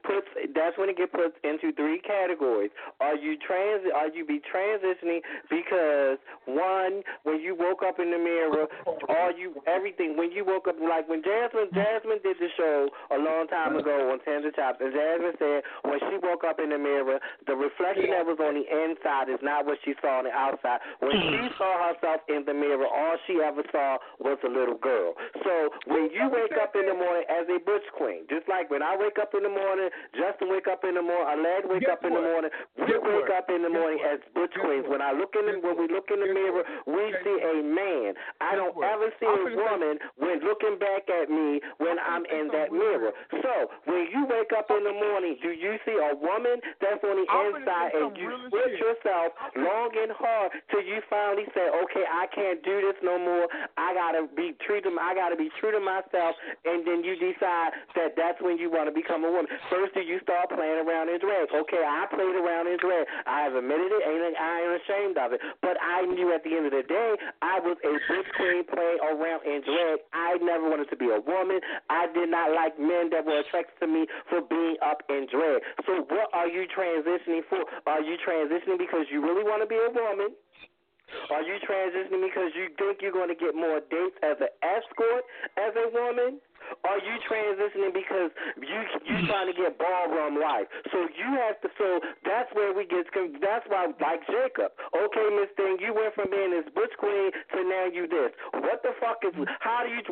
into 3 categories. Are you transitioning because one, when you woke up in the mirror, when you woke up, like when Jasmine did the show a long time ago on Tender Chops, and Jasmine said when she woke up in the mirror, the reflection that was on the inside is not what she saw on the outside. When she saw herself in the mirror, all she ever saw was a little girl. girl. So when you wake up in the morning as a butch queen, just like when I wake up in the morning, Justin wake up in the morning, Alad wake up in the morning, we wake up in the morning as butch queens. When we look in the mirror, we see a man. I don't ever see a woman when looking back at me when I'm in that mirror. So when you wake up in the morning, do you see a woman that's on the inside and you switch yourself long and hard till you finally say, okay, I can't do this no more. I gotta be true to myself, and then you decide that that's when you want to become a woman. First, do you start playing around in drag? Okay, I played around in drag. I have admitted it, and I ain't ashamed of it. But I knew at the end of the day, I was a butch queen playing around in drag. I never wanted to be a woman. I did not like men that were attracted to me for being up in drag. So what are you transitioning for? Are you transitioning because you really want to be a woman? Are you transitioning because you think you're going to get more dates as an escort as a woman? Are you transitioning because you trying to get ballroom life? So you have to. So that's where we get. That's why, like Jacob. Okay, Miss Thing, you went from being this butch queen to now you this. What the fuck is? How do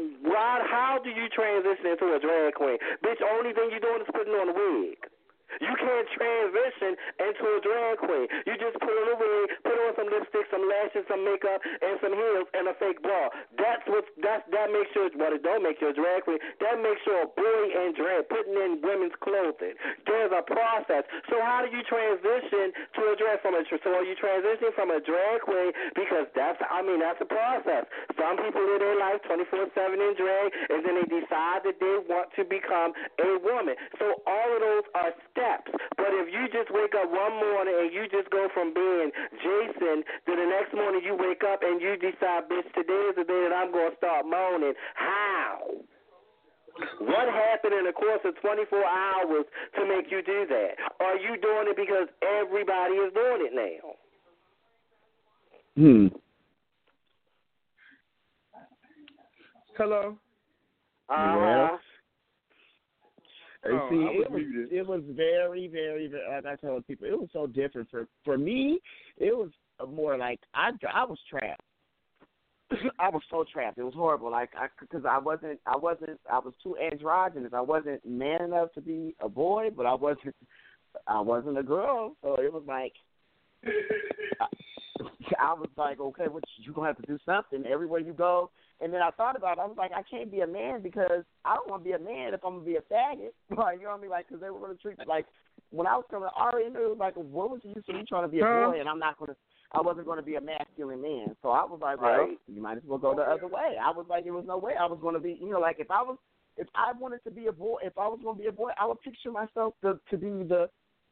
you transition into a drag queen? Bitch, only thing you doing is putting on a wig. You can't transition into a drag queen. You just put on a wig, put on some lipstick, some lashes, some makeup, and some heels, and a fake bra. That makes you, well, it don't make you a drag queen. That makes you a boy in drag, putting in women's clothing. There's a process. So how do you transition to a drag from a? So are you transitioning from a drag queen? Because that's a process. Some people live their life 24/7 in drag, and then they decide that they want to become a woman. So all of those are steps. But if you just wake up one morning and you just go from being Jason to the next morning you wake up and you decide, bitch, today is the day that I'm going to start moaning. How? What happened in the course of 24 hours to make you do that? Are you doing it because everybody is doing it now? Hello? Yes. It was very, very, very, like I told people, it was so different. For me, it was more like I was trapped. I was so trapped. It was horrible. Because I was too androgynous. I wasn't man enough to be a boy, but I wasn't a girl. So it was like, I was like, okay, you're going to have to do something everywhere you go. And then I thought about it. I was like, I can't be a man because I don't want to be a man if I'm going to be a faggot. Like, you know what I mean? Like, because they were going to treat me like, when I was coming, I already knew, like, what was the use of me trying to be a boy and I wasn't going to be a masculine man. So I was like, well, you might as well go the other way. I was like, there was no way I was going to be, like, if I wanted to be a boy, if I was going to be a boy, I would picture myself to be the,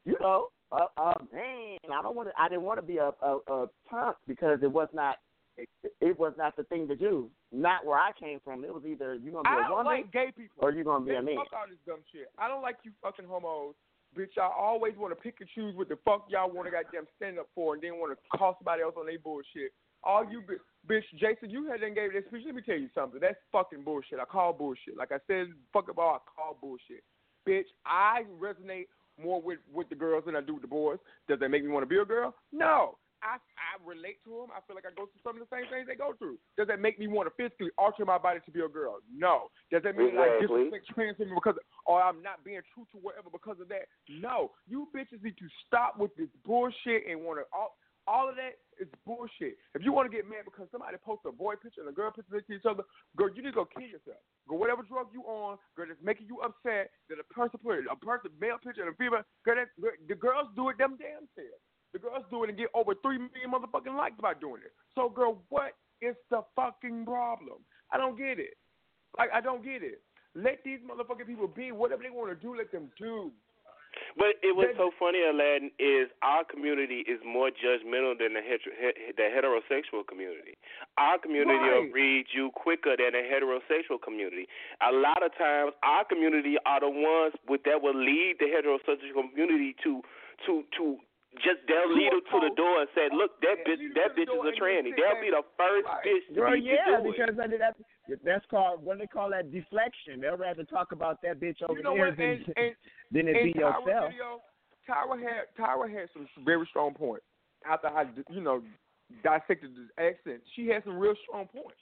man. I didn't want to be a punk because it was not the thing to do. Not where I came from. It was either you're going to be a woman like gay people. or you're going to be a man. Fuck all this dumb shit. I don't like you fucking homos. Bitch, y'all always want to pick and choose what the fuck y'all want to goddamn stand up for and then want to call somebody else on their bullshit. All you, bitch, Jason, you hadn't gave that speech. Let me tell you something. That's fucking bullshit. I call bullshit. Like I said, fuck about, I call bullshit. Bitch, I resonate more with the girls than I do with the boys. Does that make me want to be a girl? No. I relate to them. I feel like I go through some of the same things they go through. Does that make me want to physically alter my body to be a girl? No. Does that mean I disrespect trans women or I'm not being true to whatever because of that? No. You bitches need to stop with this bullshit and want to all of that is bullshit. If you want to get mad because somebody posts a boy picture and a girl picture next to each other, girl, you need to go kill yourself. Go whatever drug you on, girl, that's making you upset that a person put a male picture and a female, girl, the girls do it them damn selves. The girls do it and get over 3 million motherfucking likes by doing it. So, girl, what is the fucking problem? I don't get it. Like, I don't get it. Let these motherfucking people be. Whatever they want to do, let them do. But it was so funny, Aladdin, is our community is more judgmental than the heterosexual community. Our community will read you quicker than the heterosexual community. A lot of times, our community are the ones that will lead the heterosexual community to just they'll lead her to the door and say, "Look, that bitch is a tranny." They'll be the first bitch to do because that's called what they call that deflection. They'll rather talk about that bitch over there than it be yourself. Tyra had some very strong points. After I dissected the accent, she had some real strong points.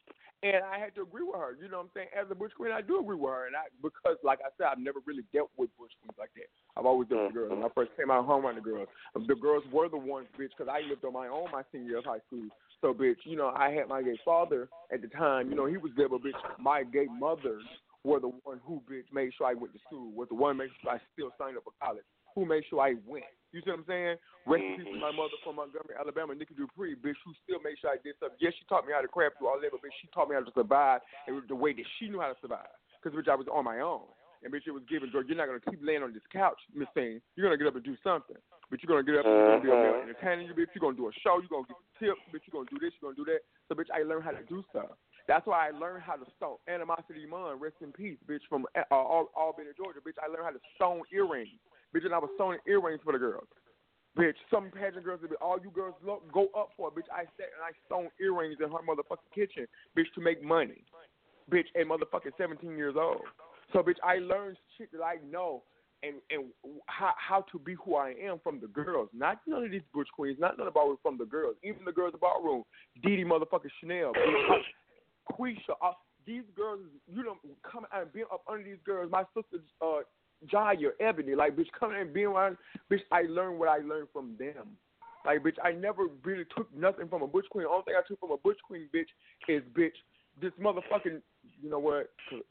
And I had to agree with her. You know what I'm saying? As a butch queen, I do agree with her. And because, like I said, I've never really dealt with butch queens like that. I've always dealt with the girls. When I first came out home around the girls were the ones, bitch, because I lived on my own my senior year of high school. So, bitch, you know, I had my gay father at the time. You know, he was there, but, bitch, my gay mothers were the one who, bitch, made sure I went to school, was the one who made sure I still signed up for college, who made sure I went. You see what I'm saying? Rest in peace to my mother from Montgomery, Alabama, Nikki Dupree, bitch, who still made sure I did something. Yes, she taught me how to crap through all that, but, bitch, she taught me how to survive and the way that she knew how to survive. Because, bitch, I was on my own. And, bitch, it was given, George, you're not going to keep laying on this couch, Miss Thing. You're going to get up and do something. But you're going to get up and you're going to be a male entertainer, bitch. You're going to do a show. You're going to get tips, bitch. You're going to do this. You're going to do that. So, bitch, I learned how to do stuff. That's why I learned how to sew. Animosity Iman, rest in peace, bitch, from Albany, Georgia. Bitch, I learned how to sew earrings. Bitch, and I was sewing earrings for the girls. Bitch, some pageant girls, all you girls go up for, bitch. I sat and I sewn earrings in her motherfucking kitchen, bitch, to make money. Bitch, at motherfucking 17 years old. So, bitch, I learned shit that I know and how to be who I am from the girls. Not none of these butch queens, not none about it from the girls. Even the girls in the ballroom, Didi motherfucking Chanel, Quisha, these girls, you know, coming out and being up under these girls. My sister, Jaya, Ebony, like, bitch, coming and being around, bitch, I learned what I learned from them. Like, bitch, I never really took nothing from a butch queen. The only thing I took from a butch queen, bitch, is, bitch, this motherfucking, you know what?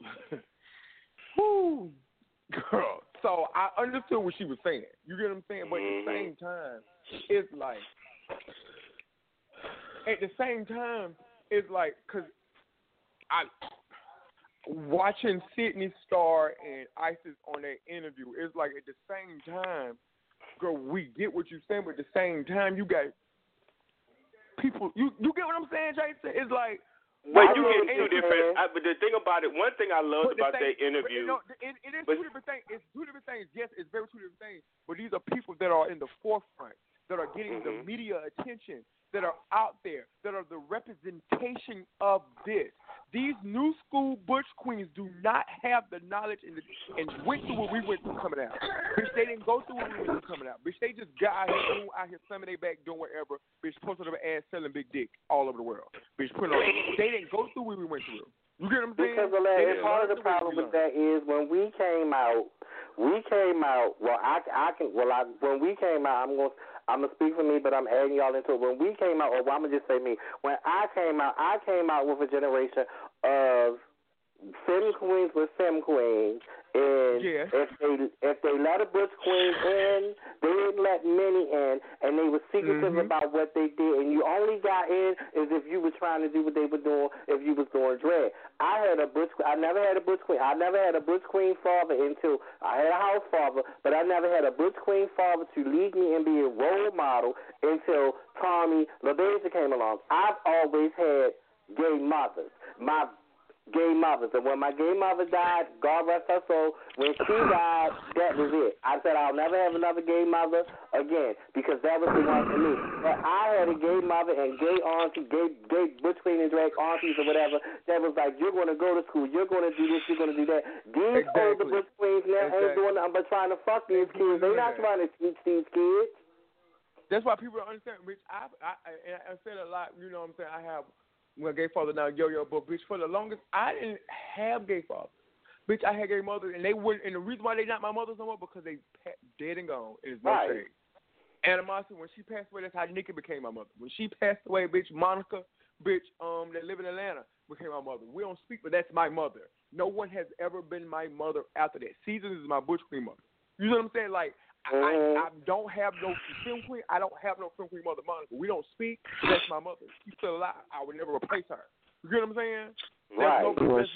Whoo, girl. So I understood what she was saying. You get what I'm saying? But at the same time, it's like, because watching Sydney Starr and Isis on that interview, it's like at the same time, girl, we get what you're saying, but at the same time, you got people, you get what I'm saying, Jason? It's like, wait, you get two different. But the thing about it, one thing I loved about that interview, it is two different things. It's two different things. Yes, it's very two different things. But these are people that are in the forefront, that are getting the media attention, that are out there, that are the representation of this. These new school butch queens do not have the knowledge and went through what we went through coming out. Bitch, they didn't go through what we went through coming out. Bitch, they just got out here slamming their back, doing whatever. Bitch, posted their ass, selling big dick all over the world. Bitch, putting on. They didn't go through what we went through. You get what I'm saying? Because part of the problem with that is when we came out. When we came out, I'm gonna speak for me, but I'm adding y'all into it. When we came out, I'm gonna just say me. When I came out with a generation of femme queens with femme queens, and if they let a butch queen in, they didn't let many in, and they were secretive about what they did, and you only got in is if you were trying to do what they were doing, if you was doing drag. I never had a butch queen. I never had a butch queen father until I had a house father, but I never had a butch queen father to lead me and be a role model until Tommy LaBeija came along. I've always had gay mothers. My gay mothers. And when my gay mother died, God rest her soul, when she died, that was it. I said I'll never have another gay mother again because that was the one for me. But I had a gay mother and gay auntie, gay butch queen and drag aunties or whatever that was like, you're going to go to school, you're going to do this, you're going to do that. These older butch queens now ain't doing nothing but trying to fuck these kids. They're not trying to teach these kids. That's why people don't understand, Rich. I said a lot, you know what I'm saying, I have gay father now, but bitch, for the longest, I didn't have gay fathers. Bitch, I had gay mothers, and they wouldn't. And the reason why they not my mothers no more because they dead and gone. It is no shade. Animosity, when she passed away, that's how Nikki became my mother. When she passed away, bitch, Monica, bitch, that live in Atlanta, became my mother. We don't speak, but that's my mother. No one has ever been my mother after that. Seasons is my butch queen mother. You know what I'm saying? Like, I don't have no film queen. I don't have no film queen mother, Monica. We don't speak. That's my mother. She's still alive. I would never replace her. You get what I'm saying? Right.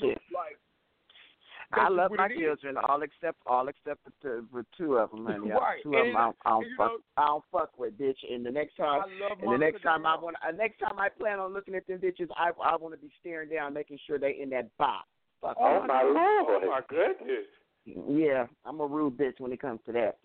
I love my children, all except the two of them, honey. Right. Two of them I don't fuck with, bitch. And the next time, next time I plan on looking at them bitches, I want to be staring down, making sure they in that box. Fuck oh my Lord! Oh my goodness. Yeah, I'm a rude bitch when it comes to that.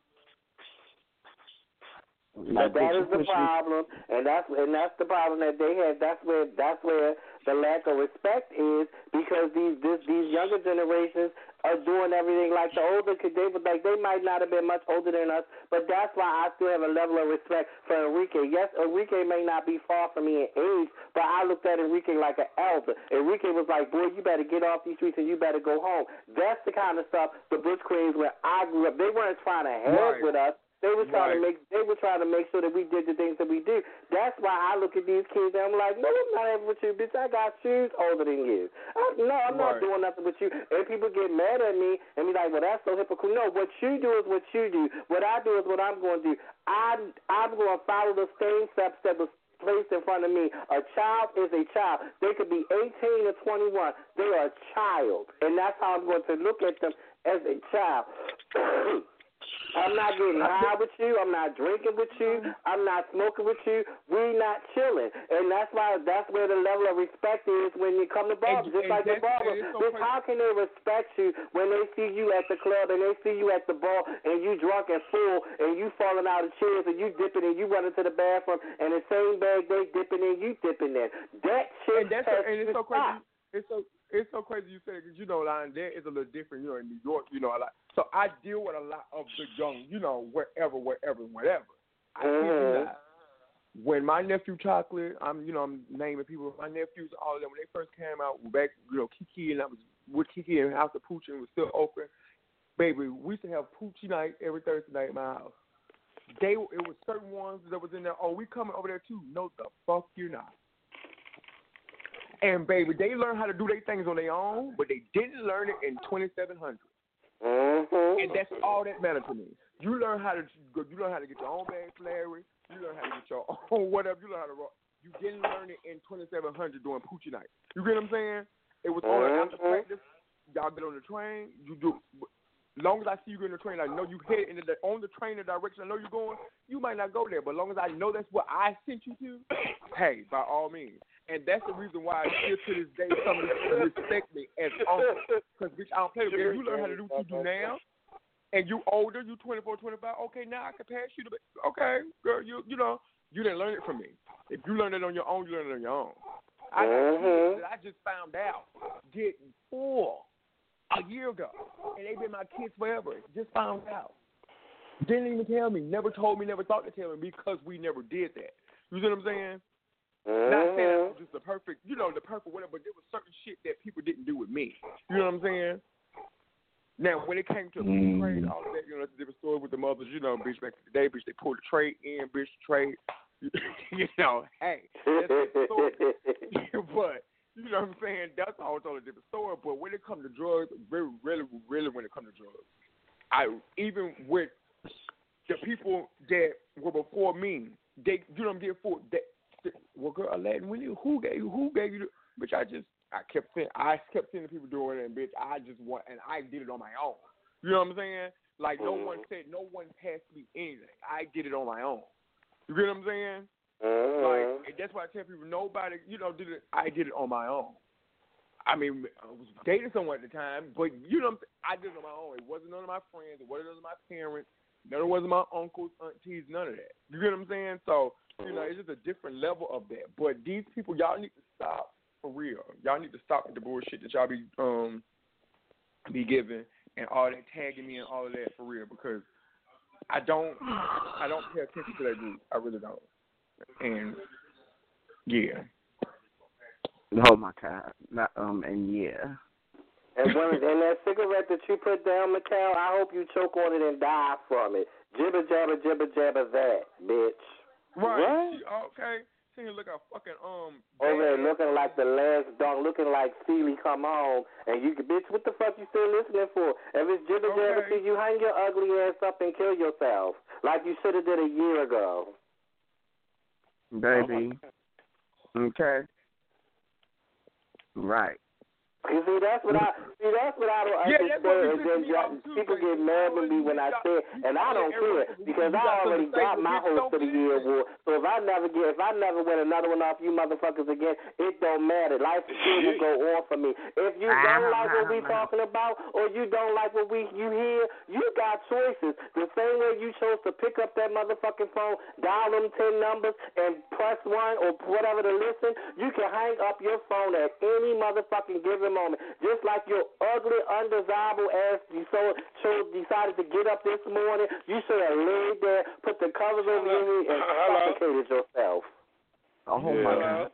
But that is the problem, and that's the problem that they have. That's where the lack of respect is, because these younger generations doing everything like the older kids. They might not have been much older than us, but that's why I still have a level of respect for Enrique. Yes, Enrique may not be far from me in age, but I looked at Enrique like an elder. Enrique was like, boy, you better get off these streets and you better go home. That's the kind of stuff the Bush Queens where I grew up. They weren't trying to have with us. They were trying to make. They were trying to make sure that we did the things that we do. That's why I look at these kids and I'm like, no, I'm not having with you, bitch. I got shoes older than you. I'm not doing nothing with you. And people get mad at me and be like, well, that's so hypocritical. No, what you do is what you do. What I do is what I'm going to do. I'm going to follow the same steps that was placed in front of me. A child is a child. They could be 18 or 21. They are a child, and that's how I'm going to look at them as a child. I'm not getting high with you. I'm not drinking with you. I'm not smoking with you. We're not chilling. And that's where the level of respect is when you come to barbers. Just like the barber. How can they respect you when they see you at the club and they see you at the bar and you drunk and full and you falling out of chairs and you dipping and you running to the bathroom and the same bag they dipping in, you dipping in. That shit it's so crazy. It's so crazy you say it because, Lion, there is a little different, in New York, So I deal with a lot of the young, wherever. I kid you not. When my nephew Chocolate, I'm naming people, my nephews, all of them, when they first came out, back, Kiki, and I was with Kiki and House of Poochie and was still open. Baby, we used to have Poochie night every Thursday night at my house. It was certain ones that was in there, we coming over there too. No, the fuck you're not. And, baby, they learned how to do their things on their own, but they didn't learn it in 2700. And that's all that mattered to me. You learn how to get your own bag, Larry. You learn how to get your own whatever. You learn how to rock. You didn't learn it in 2700 during Poochie night. You get what I'm saying? It was only after practice. Y'all get on the train. You do. As long as I see you get on the train, I know you head on the train the direction I know you're going. You might not go there, but as long as I know that's what I sent you to, hey, by all means. And that's the reason why still to this day some people respect me as uncle. Because, bitch, I don't play with you. If you learn how to do what you do now, and you older, you 24, 25, okay, now I can pass you. Okay, girl, you didn't learn it from me. If you learn it on your own, you learn it on your own. I got kids that I just found out getting full a year ago, and they've been my kids forever. Just found out. Didn't even tell me. Never told me. Never thought to tell me because we never did that. You see what I'm saying? Not saying that was just the perfect whatever, but there was certain shit that people didn't do with me. You know what I'm saying? Now, when it came to trade, all of that, it's a different story with the mothers. Bitch, back in the day, bitch, they pulled the trade in, bitch, trade. Hey, that's a different story. But, you know what I'm saying? That's a whole totally different story. But when it comes to drugs, really when it comes to drugs, even with the people that were before me, they, get for that. Well, girl, Aladdin, who gave you? Bitch, I kept seeing the people doing it, and bitch, I did it on my own. You know what I'm saying? Like no one passed me anything. I did it on my own. You get what I'm saying? Like that's why I tell people nobody, did it. I did it on my own. I mean, I was dating someone at the time, but I did it on my own. It wasn't none of my friends. It wasn't none of my parents. None of it wasn't my uncles, aunties, none of that. You get what I'm saying? So. It's just a different level of that. But these people, y'all need to stop for real. Y'all need to stop with the bullshit that y'all be giving and all that tagging me and all of that for real because I don't pay attention to that group. I really don't. And yeah. Oh my God. And yeah. And that cigarette that you put down, Mikhail, I hope you choke on it and die from it. Jibber jabber that, bitch. Right. Okay. See you look at fucking over there looking like the last dog, looking like Seeley come home, and you bitch, what the fuck you still listening for? If it's jibber jabber to you, hang your ugly ass up and kill yourself like you should have did a year ago. Baby. Okay. Right. You see, that's what I don't understand. People get mad with me when I say it, and I don't care because I already got my host of the year award. So if I never win another one off you motherfuckers again, it don't matter. Life still will go on for me. If you don't like what we talking about, or you don't like what you hear, you got choices. The same way you chose to pick up that motherfucking phone, dial them 10 numbers, and press 1 or whatever to listen, you can hang up your phone at any motherfucking given present moment. Just like your ugly, undesirable ass you decided to get up this morning, you should have laid there, put the covers over you, and suffocated yourself. Oh, my God.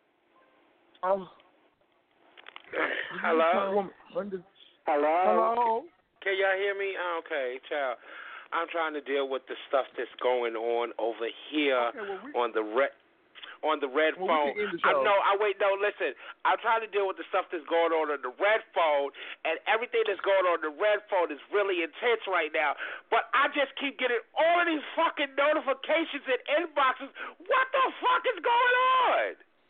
Hello? Hello? Can y'all hear me? Okay, child. I'm trying to deal with the stuff that's going on over here on the red phone. Listen. I'm trying to deal with the stuff that's going on the red phone, and everything that's going on the red phone is really intense right now. But I just keep getting all of these fucking notifications and inboxes. What the fuck is going on?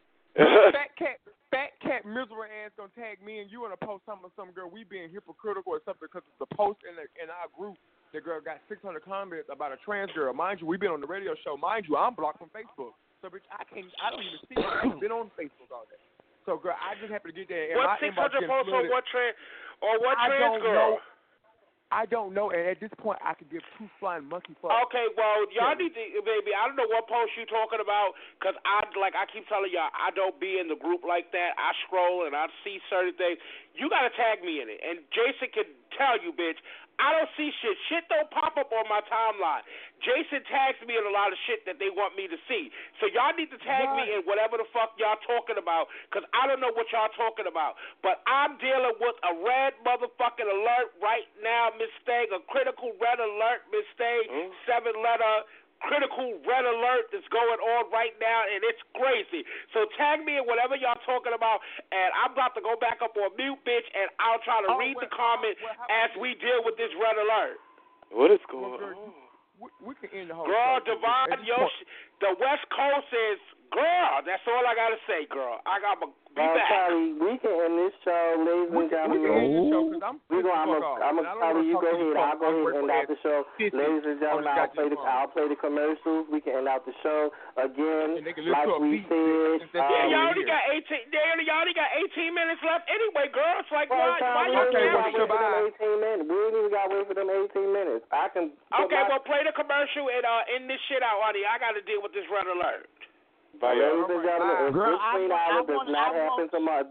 Fat cat miserable ass gonna tag me and you in a post talking about some girl we being hypocritical or something because it's a post in our group. The girl got 600 comments about a trans girl. Mind you, we've been on the radio show. Mind you, I'm blocked from Facebook. So, bitch, I don't even see it. I've been on Facebook all day. So, girl, I just happen to get there. And what 600 posts on what trans girl? I don't know, and at this point, I could give two flying monkey fucks. Okay, well, y'all need to, baby, I don't know what post you talking about, because I keep telling y'all, I don't be in the group like that. I scroll, and I see certain things. You got to tag me in it, and Jason can tell you, bitch, I don't see shit. Shit don't pop up on my timeline. Jason tags me in a lot of shit that they want me to see. So y'all need to tag me in whatever the fuck y'all talking about, because I don't know what y'all talking about. But I'm dealing with a red motherfucking alert right now, Miss Stang, a critical red alert, Miss Stang, 7-letter critical red alert that's going on right now, and it's crazy. So tag me in whatever y'all talking about, and I'm about to go back up on mute, bitch, and I'll try to read the comment as we deal with this red alert. What is going on? We can end the whole girl, show. Divine, the West Coast is, girl, that's all I got to say, girl. I got to be back. Charlie, we can end this show, ladies and gentlemen. I'm going to tell you, go ahead. I'll go ahead and end out the show. Ladies and gentlemen, I'll play the commercials. We can end out the show. Again, like we said. Y'all only got 18 minutes left anyway, girl. It's like, why you can't wait for them 18 minutes? We ain't even got to wait for them 18 minutes. Well, play the commercial and end this shit out, honey. I got to deal with this red alert. Ladies and gentlemen, if Bush Queen Hour does not happen tomorrow,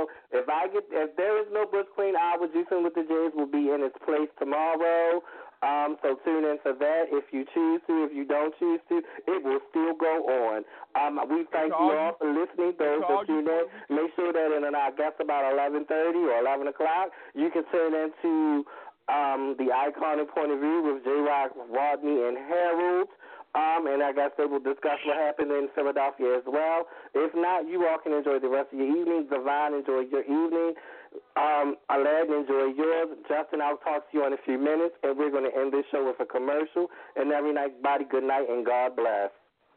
if there is no Bush Queen Hour, Juicing with the Jays will be in its place tomorrow. So tune in for that if you choose to. If you don't choose to, it will still go on. We thank you all for listening. Those that tune in, make sure that in I guess about 11:30 or 11 o'clock, you can tune into the Iconic Point of View with J-Rock, Rodney, and Harold. And I guess they will discuss what happened in Philadelphia as well. If not, you all can enjoy the rest of your evening. Divine, enjoy your evening. Aladdin, enjoy yours. Justin, I'll talk to you in a few minutes, and we're going to end this show with a commercial. And everybody, good night and God bless.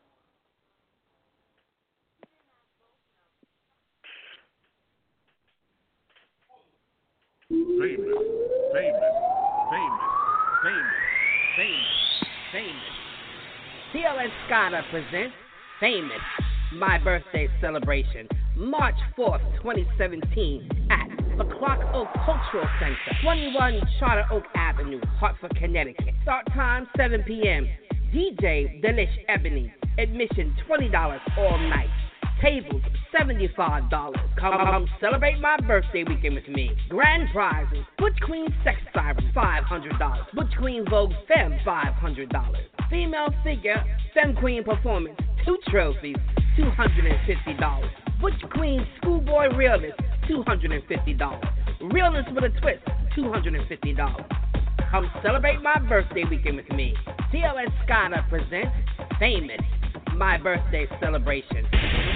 Famous. TLN Scotta presents Famous, my birthday celebration, March 4th, 2017, at the Clock Oak Cultural Center, 21 Charter Oak Avenue, Hartford, Connecticut. Start time 7 p.m. DJ Delish Ebony. Admission $20 all night. Tables $75. Come celebrate my birthday weekend with me. Grand prizes: Butch Queen Sex Siren $500. Butch Queen Vogue Femme $500. Female figure Femme Queen Performance 2 trophies $250. Butch Queen Schoolboy Realness $250. Realness with a twist $250. Come celebrate my birthday weekend with me. TLN Scotta presents Famous, my birthday celebration.